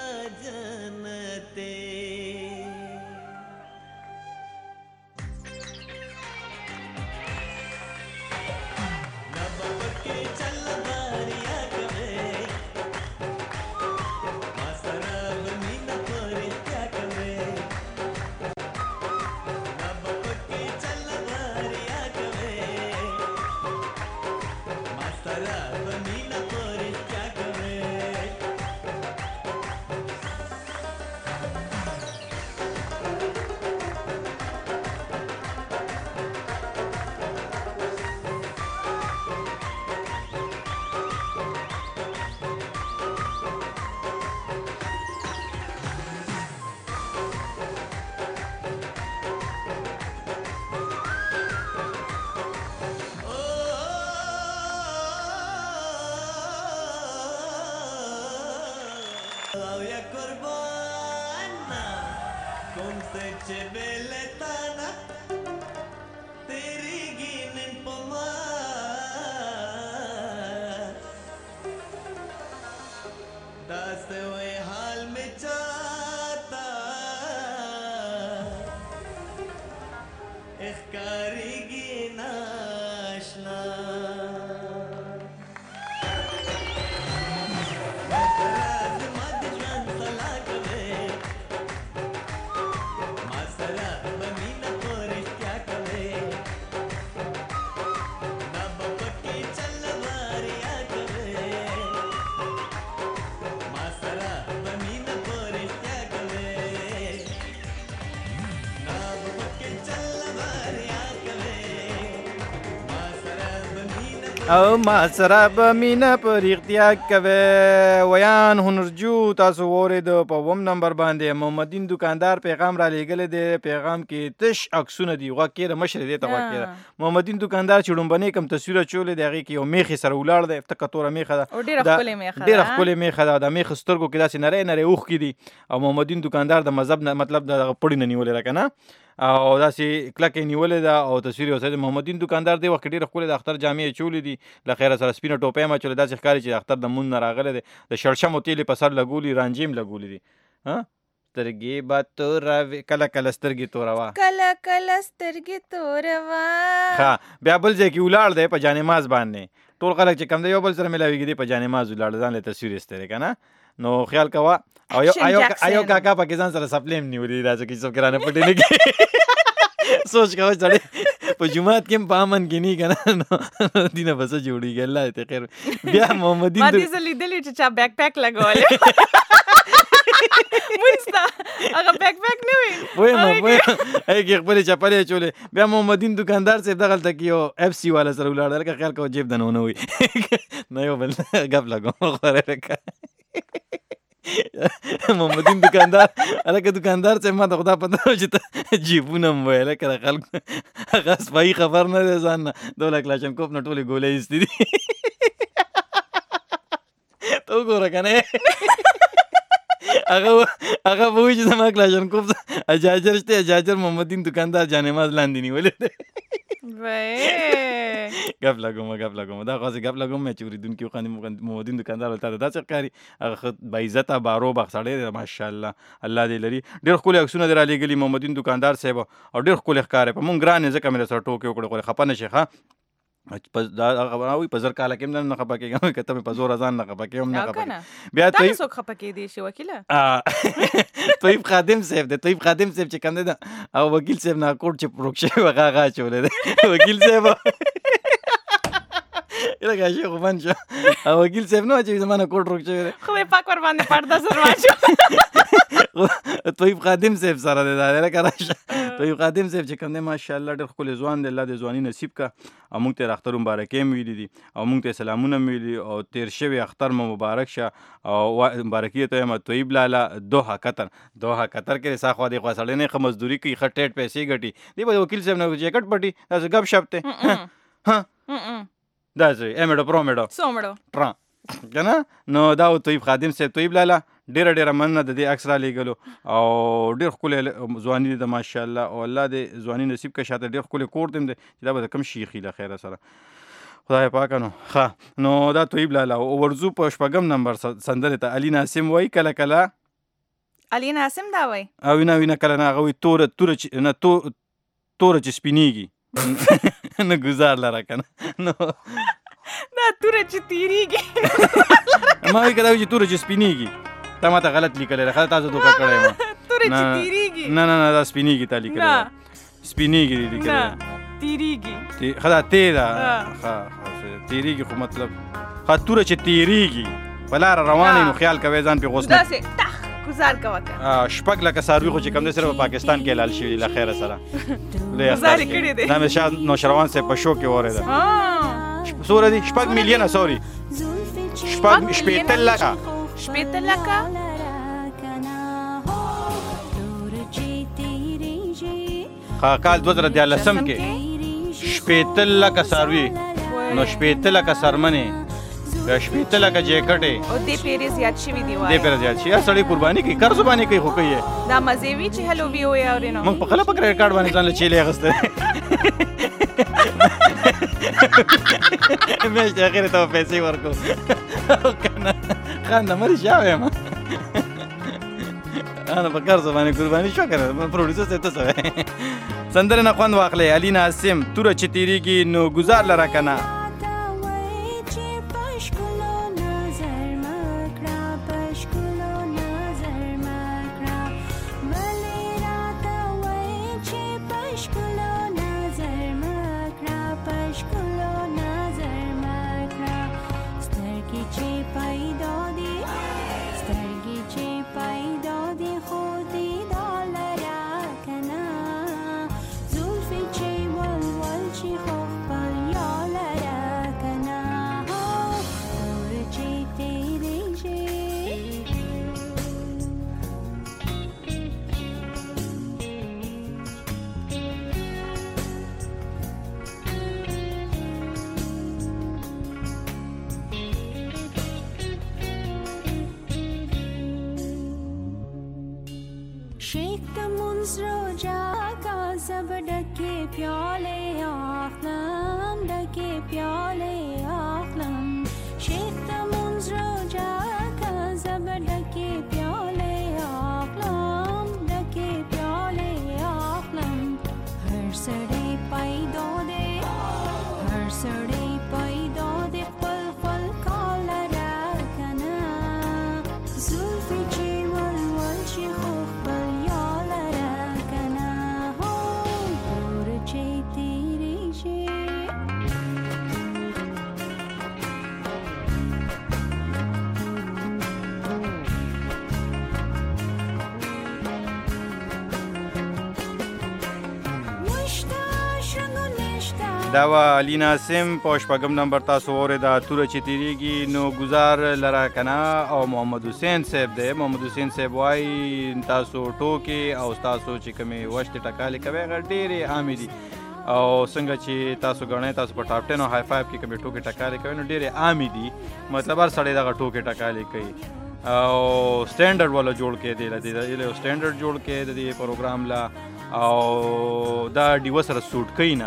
او ما سره به مینه په رښتیا کوي. ویان هنرجو تاسو واورېد په اووم نمبر باندې محمدین دکاندار پیغام را لیږلی دی. پیغام کې تش عکسونه دي، غوږ کېږده مشر دی ته غوږ کېږده. محمدین دکاندار چې ډومبنۍ کوم تصویر اچولی دی هغې کې یو میخې سره ولاړ دی، تکه توره میخه ده، ډېره ښکلې میخه ده، ډېره ښکلې میخه ده. د میخې سترګو کې داسې نری نری اوښکې دي. او محمدین دکاندار د مذهب نه مطلب د دغه پړي نه نیولې ده که نه، او داسې کلکې نیولې ده. او تصویر یې ورسره محمدین دکاندار دی وخت کې ډېره ښکلې د اختر جامې یې چولې دي، له خیره سره سپینه ټوپۍ هم اچولې، داسې ښکاري چې د اختر د مونځ نه راغلی دی. د شړشمو تیل یې په سر لګولي، رانجې هم لګولي دي. سترګې به توروې کله کله سترګې توروه کله کله سترګې توروه. ښه، بیا بل ځای کې ولاړ دی په جانماز باندې. ټول خلک چې کم دی یو بل سره ملاویږي دی په جانماز ولاړ ځان له تصویر ایستی دی که نه. نو خیال کوه. او یو کاکا پکې ځان سره سپلې هم نیولي دا چې څوک رانه پټې نه کړي. سوچ کوه سړی په جومات کې هم په امن کې نه که نه، نو دینه به څه جوړېږي. الله دې خیر. بیا محمدین ما دې زه لیدلي چې چا بیک پیک لګولی مونځ ته هغه بیک پیک نه وي پوهېږم پوهېږم هغې کې خپلې چپلې اچولې. بیا محمدین دکاندار صاحب دغلته کې یو اف سی والا سره ولاړ، لکه خیال کوه جیب د نه ونه وي. نه یو بل ګپ لګوم خورې لکه محمدین دکاندار هلکه دکاندار صاحب ما ته خو دا پته وه چې ته جیبونه هم وایې لکه د خلکو هغه سپایي خبر نه دی ځان نه. دوله کلاشنکوف نه ټولې ګولۍ ایستې دي. ته وګوره که نه هغه هغه به وایي چې زما کلاشنکوف اجاجر شته، اجاجر محمدین دکاندار جانماز لاندې نیولې دی. ګپ لګوم ګپ لګوم دا خاصې ګپ لګوم مې چې اورېدونکي وخاندي. محمدین دکاندار ولته ته داسې ښکاري، هغه ښه باعزته باروبه سړی دی ماشاءالله، الله دې لري. ډېر ښکلي عکسونه دې رالیږلي محمدین دکاندار صاحب، او ډېر ښکلي ښکاري. په مونږ ګران یې ځکه مې سره ټوکې وکړې، خو خفه نه شي ښه. پس دا وي په زر کاله کې نه خپه کېږم که ته مې په زور ځان نه خپه کېږم نه او خپه کنه کېږم. بیا دا طیب څوک خپه کېدی شي وکیله طیب خادم صاحب دی طیب خادم صاحب چې کوم دی او وکیل صاحب نه کوټ چې روک شوی هغه هغه اچولی دی وکیل صاحب لکه شیخ من شو او وکیل صاحب نه اچوي زما نه کوټ روک شوی دی خدای پاک ور باندې پرده سر واچو طیب خادم صاحب سره دی دا لکه راشه طیب خادم صاحب چې کوم دی ماشاءالله ډېر ښکلی ځوان دی الله دې ځواني نصیب کا او موږ ته یې اختر مبارکۍ مې ویلي دي او موږ ته یې سلامونه مې ویلي او تېر شوی اختر مو مبارک شه او مبارکي یې ته وایم طیب لالا دوحه قطر دوحه قطر کې سا خوا دې خوا سړی نه ښه مزدوري کوي ښه ټیټ پیسې ګټي دی به وکیل صاحب نه جیکټ پټي داسې ګپ شپ دی داسې ایمیډو پرومیډو سومړو ټرا که نه نو دا و طیب خادم صاحب طیب لالا ډېره ډېره مننه د دې عکس را لیږلو او ډېر ښکلی ځواني دی د ماشاءالله او الله دې ځواني نصیب که شاته ډېر ښکلی کور دی چې دا به د کوم شیخي له خیره سره خدای پاکه نو ښه نو دا طیب لالا ورځو په شپږم نمبر سندرې ته علي ناسم وایي کله کله علي ناسم دا وایي او وینه وینه کله نه هغه وایي توره توره چې نه توره چې سپینېږي نه ګزار لره که نه نو دا توره چې تیریږي ما وایي که دا وایي چې توره چې سپینېږي تا ما ته غلط لیکلی دی ښه تاسو دوکه کړی یم توره چې تیریږي نه نه نه دا سپینېږي تا لیکلی دی سپینېږي دی لیکلی دی تیریږي ښه دا تی ده ښه تیریږي خو مطلب ښه توره چې تیریږي په لاره روانې نو خیال کوئ ځان پې غوس نه داسې ټخ ګزار کوه که شپږ لکه څاروي خو چې کوم دی صرف په پاکستان کې حلال شوي له خیره سره ګزار یې کړی دی دا مې شاید نوشروان صاحب په شو کې واورېده څومره دي شپږ میلیونه سوري شپږ شپېته لکه شپېته لکه ښه کال دوه زره دیارلسم کې شپېته لکه څاروي نو شپېته لکه څرمنې شپېته لکه جیکټې او دې پیرې زیات شوي دي دې پیرې زیات شوي سړی قرباني کوي قرض باندې کوي خو کوي دا مزې وي چې هلو وي وایي اورې نو موږ په خپله په کریډټ کارډ باندې ځان له چیلې اخیستی میاشتې اخرې ته به پیسې ورکړو که نه خانده مرې شا وایم نو په قرض باندې قرباني شو که نه پروډیوسر صاحب ته څه وایې سندرې نه خوند واخلئ علي ناسم توره چې تېرېږي نو ګزار لره که نه डके प्याले आखलम डके प्याले आखलम शेख तमुंज रोजा का जब डके प्याले आखलम डके प्याले आखलम हर सड़े पैदो दे हर सड़े पैदो दे पल पल काला रखना जुल्फी चे वल वल चे खुफ पल याला रखना हो दूर चे तेरे चे دا وا علي ناسم په شپږم نمبر تاسو اورېده توره چې تېرېږي نو ګزار لره که نه او محمد حسین صاحب دی محمد حسین صاحب وایي تاسو ټوکې او تاسو چې کومې وشتې ټکالې کوئ هغه ډېرې عامې دي او څنګه چې تاسو ګڼئ تاسو په ټاپ ټین او های فایو کې کومې ټوکې ټکالې کوئ نو ډېرې عامې دي مطلب هر سړی دغه ټوکې ټکالې کوي او سټینډرډ والا جوړ کې دی د یو سټینډرډ جوړ کې د دې پروګرام لا او دا ډیوه سره سوټ کوي نه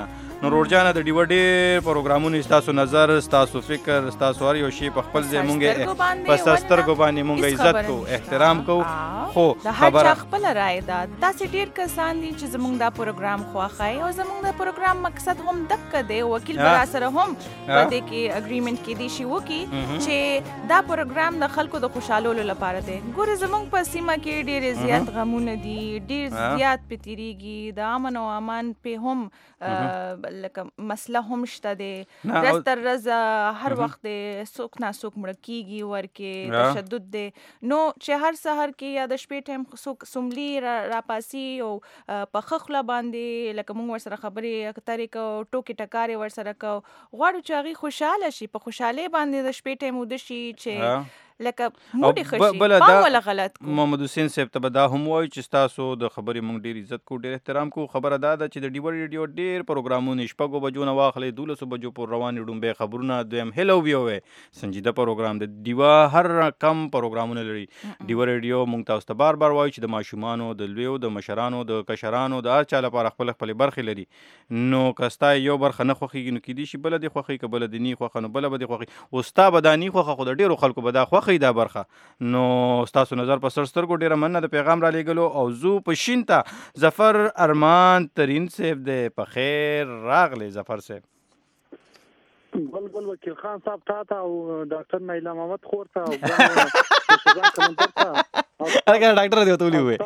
نو روړجانه د ډیو ډېر پروګرامونه ستاسو نظر ستاسو فکر ستاسو هر یو شی په خپل ځای مونږه په سترګو باندې مونږه عزت کو احترام کو خو د هر چا خپل رائے ده. داسې ډېر کسان دي چې زموږ دا پروګرام خوښوي او زموږ د پروګرام مقصد هم دقه دی. وکیل به راسره هم په دې کې اګریمنټ کېدی شي وکړي چې دا پروګرام د خلکو د خوشحالولو لپاره دی. ګوره زموږ په سیمه کې ډېرې زیات غمونه دي، ډېر زیات پې تېرېږي، د امن او امان پې هم لکه مسله هم شته دی. ورځ تر ورځ هر وخت دی څوک ناڅوک مړه کېږي، ورکې تشدد دی. نو چې هر سهار کې یا د شپې ټایم څوک سملي راپاسي او په ښه خوله باندې لکه موږ ورسره خبرې اترې کوو، ټوکې ټکارې ورسره کوو، غواړو چې هغوی خوشحاله شي، په خوشحالۍ باندې د شپې ټایم وده شي چې لکه موډې ښه شي. پام وله غلط کو. محمد حسین صاحب ته به دا هم وایو چې ستاسو د خبرې موږ ډېر عزت کوو، ډېر احترام کوو. خبره دا ده چې د ډیو ریډیو ډېر پروګرامونه شپږو بجو نه واخلئ دولسو بجو پورې روان دي. ډومبۍ خبرونه، دویم هیلو ویو سنجیده پروګرام د ډیوه هر کم پروګرامونه لري. ډیو ریډیو موږ تاسو ته بار بار وایو چې د ماشومانو، د لویو، د مشرانو، د کشرانو، د هر چا لپاره خپل خپل برخې لري. نو که ستا یو برخه نه خوښېږي نو کیدای شي بله دې خوښوي، که بله دې نه خوښه نو بله به دې خوښوي. او ستا به دا نه خوښه خو د ډېرو خلکو به دا خوښوي دا برخه. نو ستاسو نظر په سر سترګو ډیره مننه د پیغام را لېږلو. او زو په شین ته ظفر ارمان ترین صاحب دی. په خیر راغلی ظفر صاحب. بلبل وکیل خان صاحب تا ته او ډاکټر نایلا محمد خور ته او شجاع کلندر ته هغه ډاکټر دی ته ولي وې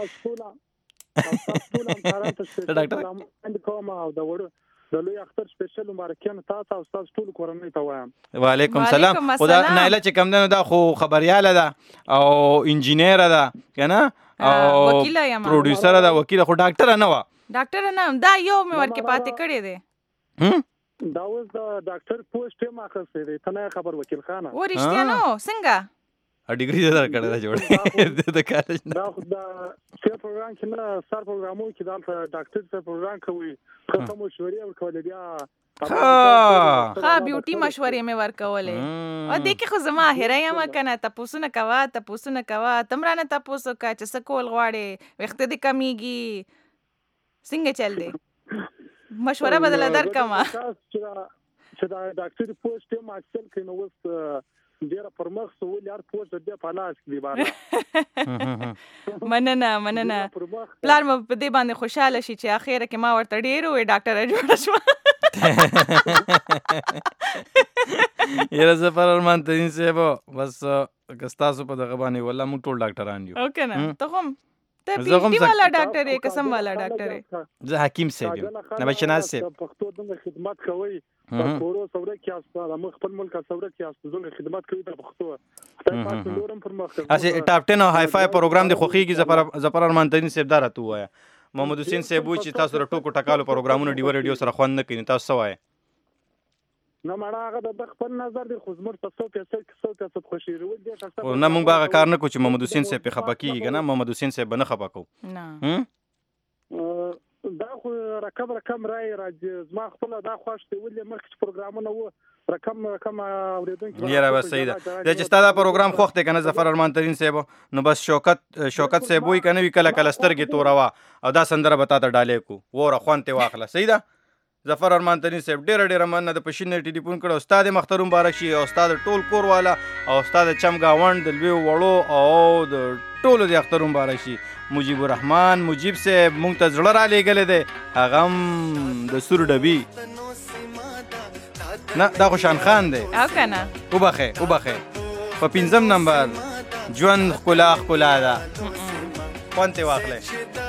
ډاکټر کوم او دا وړو د لوی اختر سپیشل مبارکیان تاسو او تاسو ټول کورنۍ ته وایم. وعلیکم السلام. خدا نایله چې کوم نه دا خو خبرياله ده او انجینیر ده کنه او پروډوسر ده، وکیل خو ډاکټر نه و. ډاکټر نه دا یو مې ورکه پاتې کړی دی. دا اوس د ډاکټر پوسټ ما خسته دی ته نه خبر وکیل خانه. و رښتیا نو څنګه ا ډیګری در کړه دا جوړه د کالج دا دا څه پروګرام کې نه سر پروګرامو کې دا ډاکټر څه پروګرام کوي خاصه مشورې او کول بیا ها بیوټي مشورې مې ورکولې. او دې کې خو زما هره یم کنه تاسو نه کوا تاسو نه کوا تمرانه تاسو کا چې سکول غواړي وخت دې کمیږي څنګه چل دی مشوره بدله درکما چې دا ډاکټر پوسټ ما اکسل کې نو وس ډیره پرمخ سو ولر پوسټ دې په لاس کې دی باندې مننه مننه پلار مې په دې باندې خوشاله شي چې اخیره کې ما ورته ډیر وې ډاکټر جوړ شو. یره ظفر ارمان ترین صاحب بس کستاسو په دغه باندې والله موږ ټول ډاکټران یو. اوکې نه ته هم ته پی ټی والا ډاکټر یې قسم والا ډاکټر یې. زه حکیم صاحب یم نه بچناز صاحب. پښتو د خدمت کوي پورو سوره کې استه د خپل ملک سوره کې استه زونه خدمت کوي د پښتو ته تاسو نورم پر مخ اسی ټاپ ټن او های فای پروګرام د خوخيږي ظفر ظفر ارمان ترین صاحب دارته وایا. محمد حسین صاحب چې تاسو را ټوکو ټکالو پروګرامونو ډیو ریډیو سره خوان نه کینې تاسو وایي نه مړه هغه د خپل نظر دی خو زموږ په څو پیسې کې څو پیسې خوشي ورو دي تاسو نه مونږ باغ کار نه کو چې محمد حسین صاحب په خپکیږي کنه محمد حسین صاحب نه خپکو نه دا خو رقم رقم راي راځي زما خپل دا خوښته ولې مخکې پروګرامونه و رقم رقم اوریدونکو یاره بس سیده د چې ستاسو پروګرام خوخته کنه ظفر ارمان ترین صاحب نو بس شوکت شوکت صاحب وی کنه وی کله کله سترګې توروا او دا سندره بتا ته ډالې کو وره خوانته واخله سیده. ظفر ارمان ترین صاحب ډېر ډېر مننه د پښینې ټلیفون کړو. استاد مختار مبارک شي او استاد ټول کور والا او استاد چمګاوند د لوی وړو او د ټولو د اختر مبارک شي. مجيب الرحمن مجيب صاحب مونږ ته زړه را لېږلی دی هغه د سور ډبي نه دا خوشان خان دی او کنه وبخې وبخې په پنځم نمبر ژوند ښکلا ښکلا ده خوانتې واخلئ.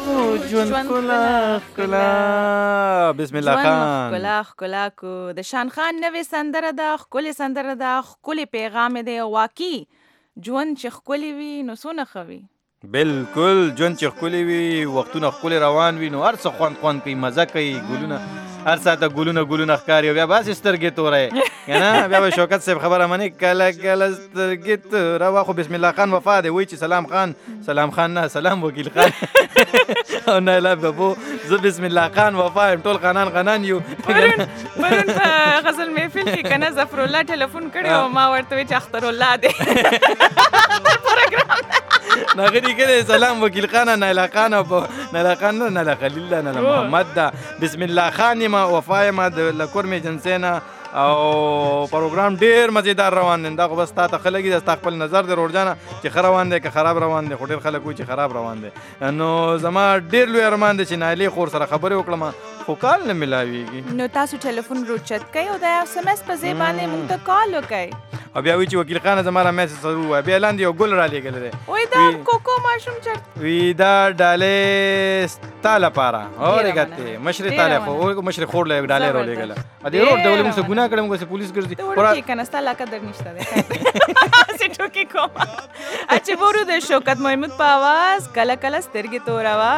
ژوند ښکلا ښکلا بسم الله ژوند خان ښکلا ښکلا کو د شان خان نوې سندره ده، ښکلې سندره ده، ښکلې پیغام دی او واقعي ژوند چې ښکلی وي نو څونه ښه وي. بالکل ژوند چې ښکلی وي، وختونه ښکلي روان وي، نو هر څه خوند خوند کوي، مزه کوي، ګلونه هر ساعته ګلونه ګلونه ښکاري او بیا باسې سترګې توری که نه بیا به شوکت صاحب خبره منې کله کله سترګې توره خو بسم الله خان وفا دی وایي چې سلام خان سلام خان نه سلام وکیل خان او نایله ببو زه بسم الله خان وفا یم ټول خانان خانان یو. پرون پرون په غزل محفل کې که نه ظفرالله ټلیفون کړی او ما ورته وایي چې اخترالله دی پروګرام ناغه دې کړی سلام وکیل خان نایله خان او نایله خان نه نایله خلیل ده نایله محمد ده بسم الله خان یم وفا یم د لکور مې جنسۍ نه او پروګرام ډیر مزیدار روان دی. دا خو بس تا ته ښه لګي، دا ستا خپل نظر دی روړجانه چې ښه روان دی که خراب روان دی، خو ډېر خلک وایي چې خراب روان دی. نو زما ډېر لوی ارمان دی چې نایلې خور سره خبرې وکړم خو کال نه ملاویږي. نو تاسو ټلیفون روچت کوئ او د ایس ایم ایس په ځای باندې موږ ته کال وکئ او بیا وایي چې وکیل خانه زما را میسج سره ووایه بیا لاندې یو ګل رالیږلی دی وایي دا کوکو ماشوم چرته وی دا ډالۍ ستا لپاره اورېږه ته مشرې تا له مشرې خور له ډالۍ راولېږله ا دې روډ ډول موږ څه ګناه کړی موږ څه پولیس ګرځي ته ورته که نه ستا لا قدر نشته دی هسې ټوکې کوم. اچې ورو د شوکت محمود په اواز کله کله سترګې توروه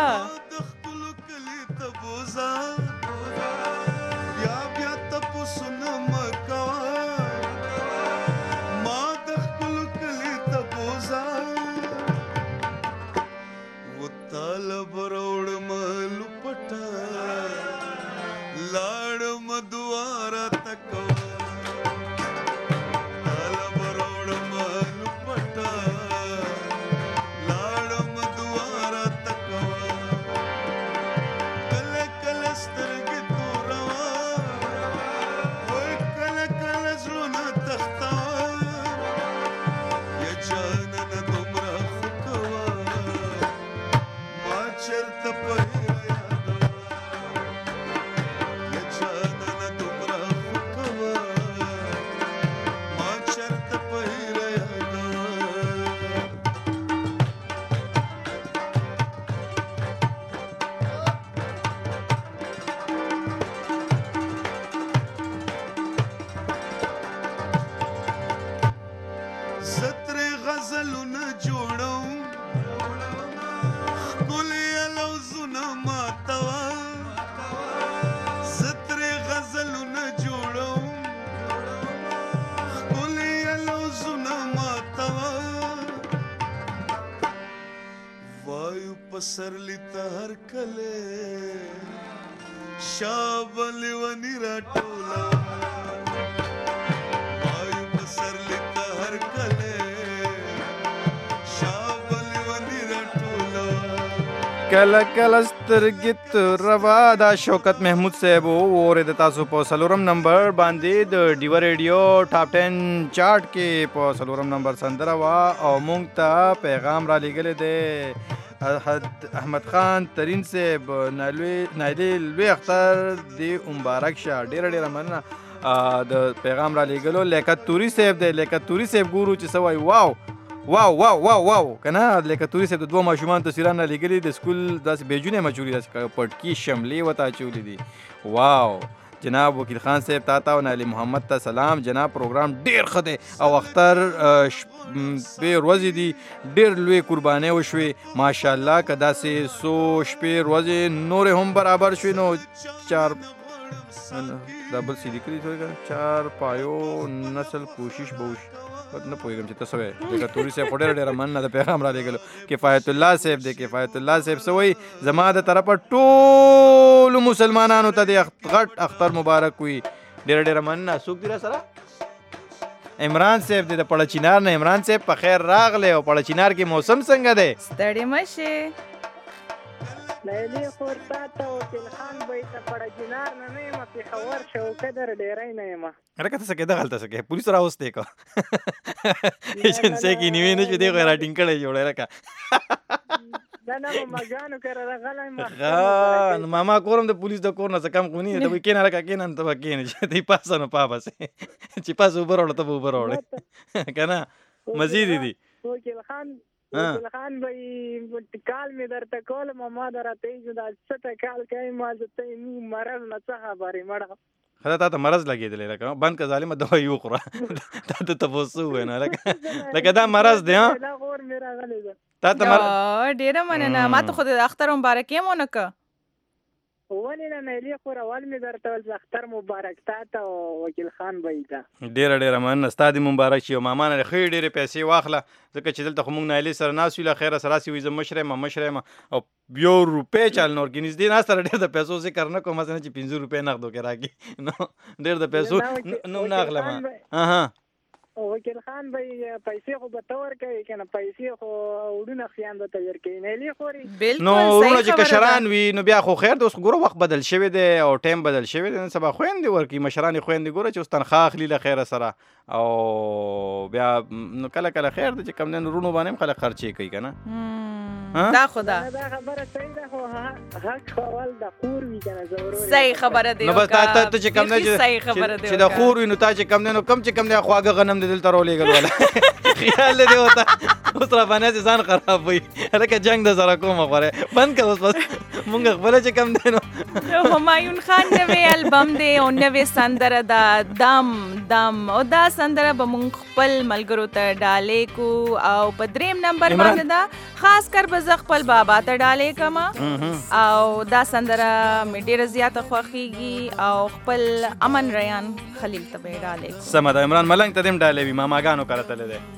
پسرلی تهر کله شابلی ونی را ټولا وای پسرلی تهر کله شابلی ونی را ټولا کله کله سترګې توروا دا شوکت محمود صاحب اورې د تاسو په څلورم نمبر باندې د ډیوه ریډیو ټاپ ټن چارټ کې په څلورم نمبر سندره وه او موږ ته پیغام را لیږلی دی احمد خان ترین صاحب نایلې لوی اختر دی مبارک شه ډېره ډېره مننه د پیغام را لیږلو. لیاقت توري صاحب دی لیاقت توري صاحب ګورو چې څه وایي واو واو واو واو واو که نه لیاقت توري صاحب د دوه ماشومانو تصویران را لیږلي د سکول داسې بیجونې مچولي داسې پټکي شملې ورته اچولي دي. واو جناب وکیل خان صاحب تا ته او نایلې محمد ته سلام. جناب پروګرام ډېر ښه دی او اختر شپې ورځې دي ډېر لوی قربانۍ وشوې ماشاءالله که داسې څو شپې ورځې نورې هم برابر شوې نو چار دا بل سي لیکلي چار پایو نسل کوشش به وشي نه پوهېږم چې ته څه وایې لکه توري صاحب خو ډېره ډېره مننه د پیغام را لېږلو. کفایت الله صاحب دی کفایت الله صاحب څه وایي زما د طرفه ټولو مسلمانانو ته د غټ اختر مبارک وي ډېره ډېره مننه. څوک دی را سره عمران صاحب دی د پړه چینار نه. عمران صاحب په خیر راغلی او پړه چینار کې موسم څنګه دی؟ ستړې مه نایلې خور تا ته وکیل خان به ته پړه چینار نه نه یم پېښور شوکدر ډېری نه یم هلکه ته څه کې دغلته څه کې پولیس راوستی که ایجنسۍ کې نیوې نه شو دی خو یې راټینګ کړی جوړی لکه دا نه مماګانو کره راغلی یم نو ماما کورم د پولیس د کور نه څه کم خو نه ته به کېنه لکه کېنه نو ته به کېنې چې ته یې پاسه نو پا بسې چې پاسه اوبه راوړه ته به اوبه راوړې که نه مزید دي وکیل خان وکیل خان به کال مې درته کولم ما درته چې دا څه ته کال کوي ما ته مو مرض نه څه خبرې مړه خدا ته مرض لګېدلی لکه بند که ظالمه دوايي وخوره تا ته تپوس ووایه نه لکه دا مرض دی ها دا غور مې راغلی ده تا ته ډېره مننه ما ته خو د اختر مبارک یې ونه که ولې نه نیلي خو راول مې درته ویل اختر مبارک تا ته او وکیل خان به یې ته ډېره ډېره مننه ستا دې مبارک شي او ماما نه ښې ډېرې پیسې واخله ځکه چې دلته خو موږ نایلې سره ناست یو له خیره سره راسي وایي زه مشره یم مشره یم او یو روپۍ چل نور کې نږدې ناست سره ډېر د پیسو ذکر نه کوم مثلا چې پنځه روپۍ نغدو کې راکړي نو ډېر د پیسو نوم نه اخلم وکیل خان به پیسې خو به ته ورکوي که نه پیسې خو وړونه خیان به ته درکوي نیلې خورې نو وروڼه چې کشران وي نو بیا خو خیر دی اوس ګوره وخت بدل شوی دی او ټایم بدل شوی دی نن سبا خویندې ورکوي مشرانې خویندې ګوره چې اوس تنخواه اخلي له خیره سره او بیا نو کله کله خیر دی چې کم دی وروڼو باندې هم خلک خرچې کوي که نه دا خو ده دا خبره صحیح ده خو حق خول د خور وي که نه ضروري صحیح خبره دی نو بس ته چې کم دی چې د خور وي نو تا چې کم دی نو کم چې کم دی خواږه غنم دی دلته راولېږل والا خیال دی ورته اوس را باندې ځان خرابوي هلکه جنګ د سره کومه خوره بند کړه اوس بس مونږ خپله چې کم دی نو همایون خان نوی البم دی او نوی سندره ده دم دم او دا سندره به مونږ خپل ملګرو ته ډالې کو او په دریم نمبر باندې ده خاص کر به زه خپل بابا ته ډالې کما او دا سندره مې ډېره زیاته خوښیږي او خپل امن ریان خلیل ته به یې ډالې سمه ده عمران ملنګ ته دې هم ډالې وي ماماګانو کره تللی دی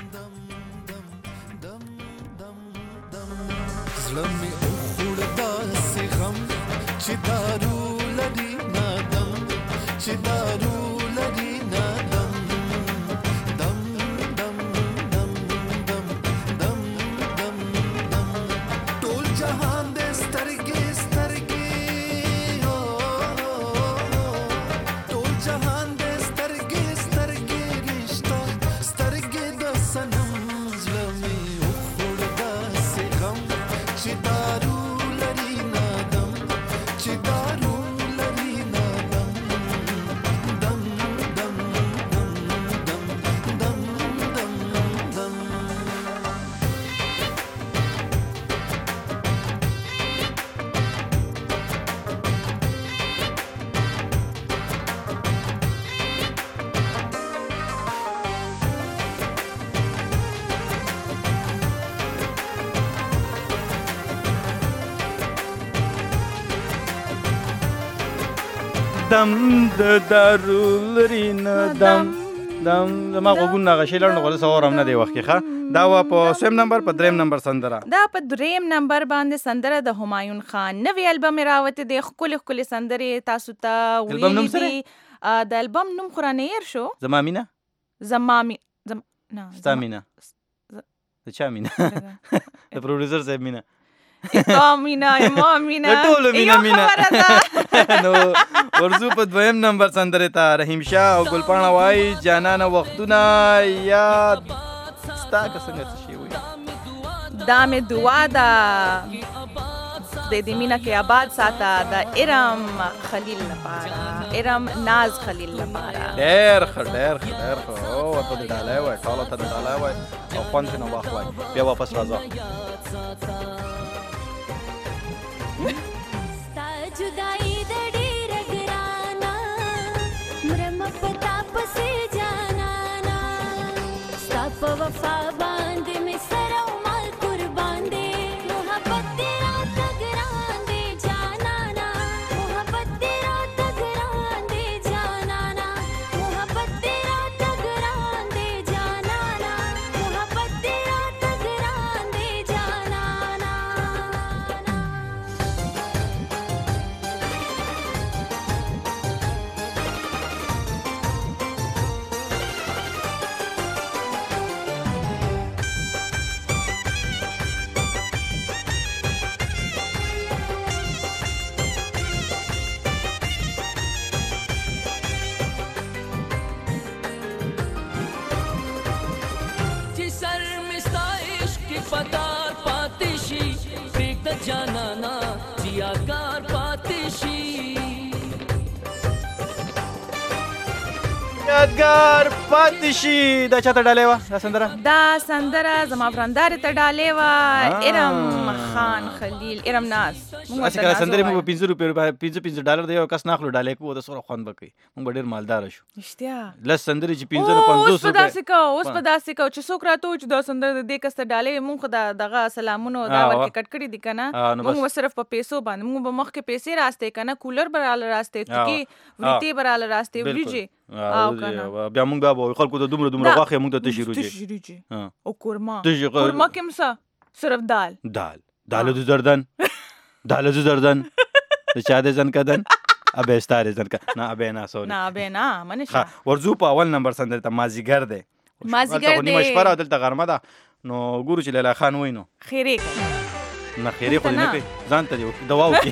زړه مې وخوړ داسې غم چې دارو لري نادم چې دارو لري نادم دم دم دم دم دم دم دم ټول جهان دې سترګې سترګې ټول جهان دې سترګې سترګې رشته سترګې د صنم زړه مې وخوړ داسې غم چې دارو لري نادم چې دارو لري نادم دم دم دم دم دم دم دم دم د دارو لري نه دم دم زما غوږونه هغه شی لړ نو غوله څه اورم نه دی وخت کې ښه دا وه په سویم نمبر په دریم نمبر سندره دا په دریم نمبر باندې سندره د همایون خان نوی البم یې راوتی دی ښکلې ښکلې سندرې تاسو ته ویلي دي د البم نوم خو رانه هېر شو زما مینه زما مینه نه ستا مینه د چا مینه د پروډوسر صاحب مینه تا مینه ما مینه د ټولو مینه مینه نو ورځو په دویم نمبر سندرې ته رحیم شاه او ګلپاڼه وایي جانانه وختونه یاد ستا که څنګه څه شی وایي دا مې دعا ده خدای دې مینه کې آباد ساته د ارم خلیل لپاره ارم ناز خلیل لپاره ډېر ښه ډېر ښه ډېر ښه او ورته دې ډالۍ وایي ټولو ته دې ډالۍ وایي او خوند ترې نه واخلئ بیا واپس راځه ستا جدائی د ډېره ګرانه مرم پتا پسې جانانا ستا په وفا باندې مې سر او مال قربان دی محبت دې راته ګران دی جانانا محبت دې راته ګران دی جانانا محبت دې راته ګران دی جانانا محبت دې راته ګران دی جانانا جانانا ریاکار پاتې شي یادګار پاتې شي. دا چاته ډالۍ وه دا سندره؟ دا سندره زما برندارې ته ډالۍ وه، ارم خان خلیل، ارم ناز. هسې کله سندرې موږ په پنځه روپیو پنځه پنځه ډالر د یو کس نه اخلو ډالۍ کوو، د څومره خوند به کوي، موږ به ډېر مالداره شو. رښتیا لس سندرې چې پنځه نه پنځوس اوس په داسې کوو اوس په داسې کوو چې څوک راته وایي چې دا سندره د دې کس ته ډالۍ، موږ خو د دغه سلامونه دا ورکې کټ کړي دي که نه، موږ به صرف په پیسو باندې، موږ به مخکې پیسې راستې که نه، کولر به راله راستې، توکې وریتې به راله راستې، وریجې او که نه بیا موږ بیا به خلکو ته دومره دومره غوښې موږ ته تشې روجې او قورمه. تشې قورمه کې هم څه؟ صرف دال دال دال دو زردن دال دو زردن د چا د زن کدن ابه ستاره زن ک نه ابه نه سوري نه ابه نه منشه. ورزو په اول نمبر سندره ته مازیګر دی، مازیګر دی، مشپره دلته غرمه ده، نو ګورو چې لیلا خان وینو خیرې کوي نه خیرې خو نه کوي، ځان ته دی دوا وکي.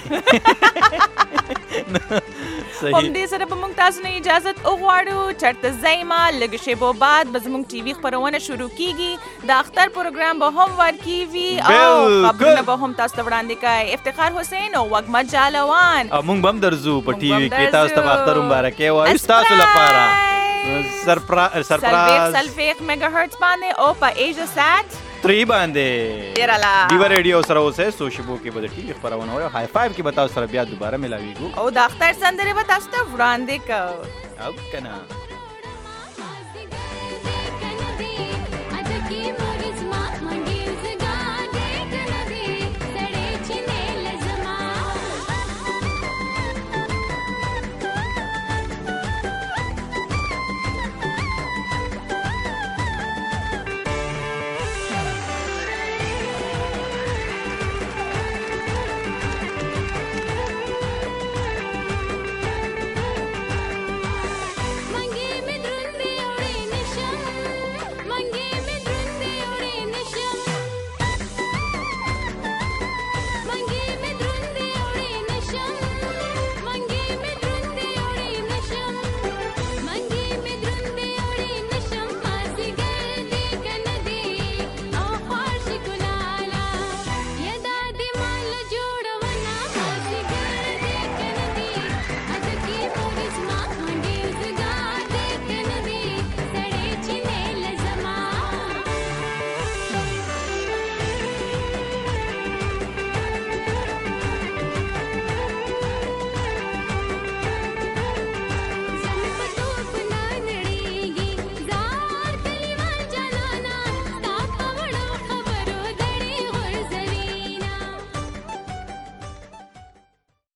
هم دې سره به موږ تاسو نه اجازت وغواړو، چرته ځئ ما لږ شیبو بعد به زموږ ټي وي خپرونه شروع کیږي، د اختر پروګرام به هم ورکیږي او خبرونه به هم تاسو ته وړاندې کوي. افتخار حسین او وږمه جالوان او موږ به هم درځو په ټي وي کې، تاسو ته اختر مبارکي وایو ستاسو لپاره. سرپرایز سلفیق سلفیق میگا هرتز باندې او په ایجا سات تری باندې ډیرالا دیوا ریډیو سره اوسه سو شبو کې به د ټي وي خبرونه وایو، های فایو کې به تاسو سره بیا دوباره ملاویږو او د اختر سندره به تاسو ته وړاندې کوو او کنه.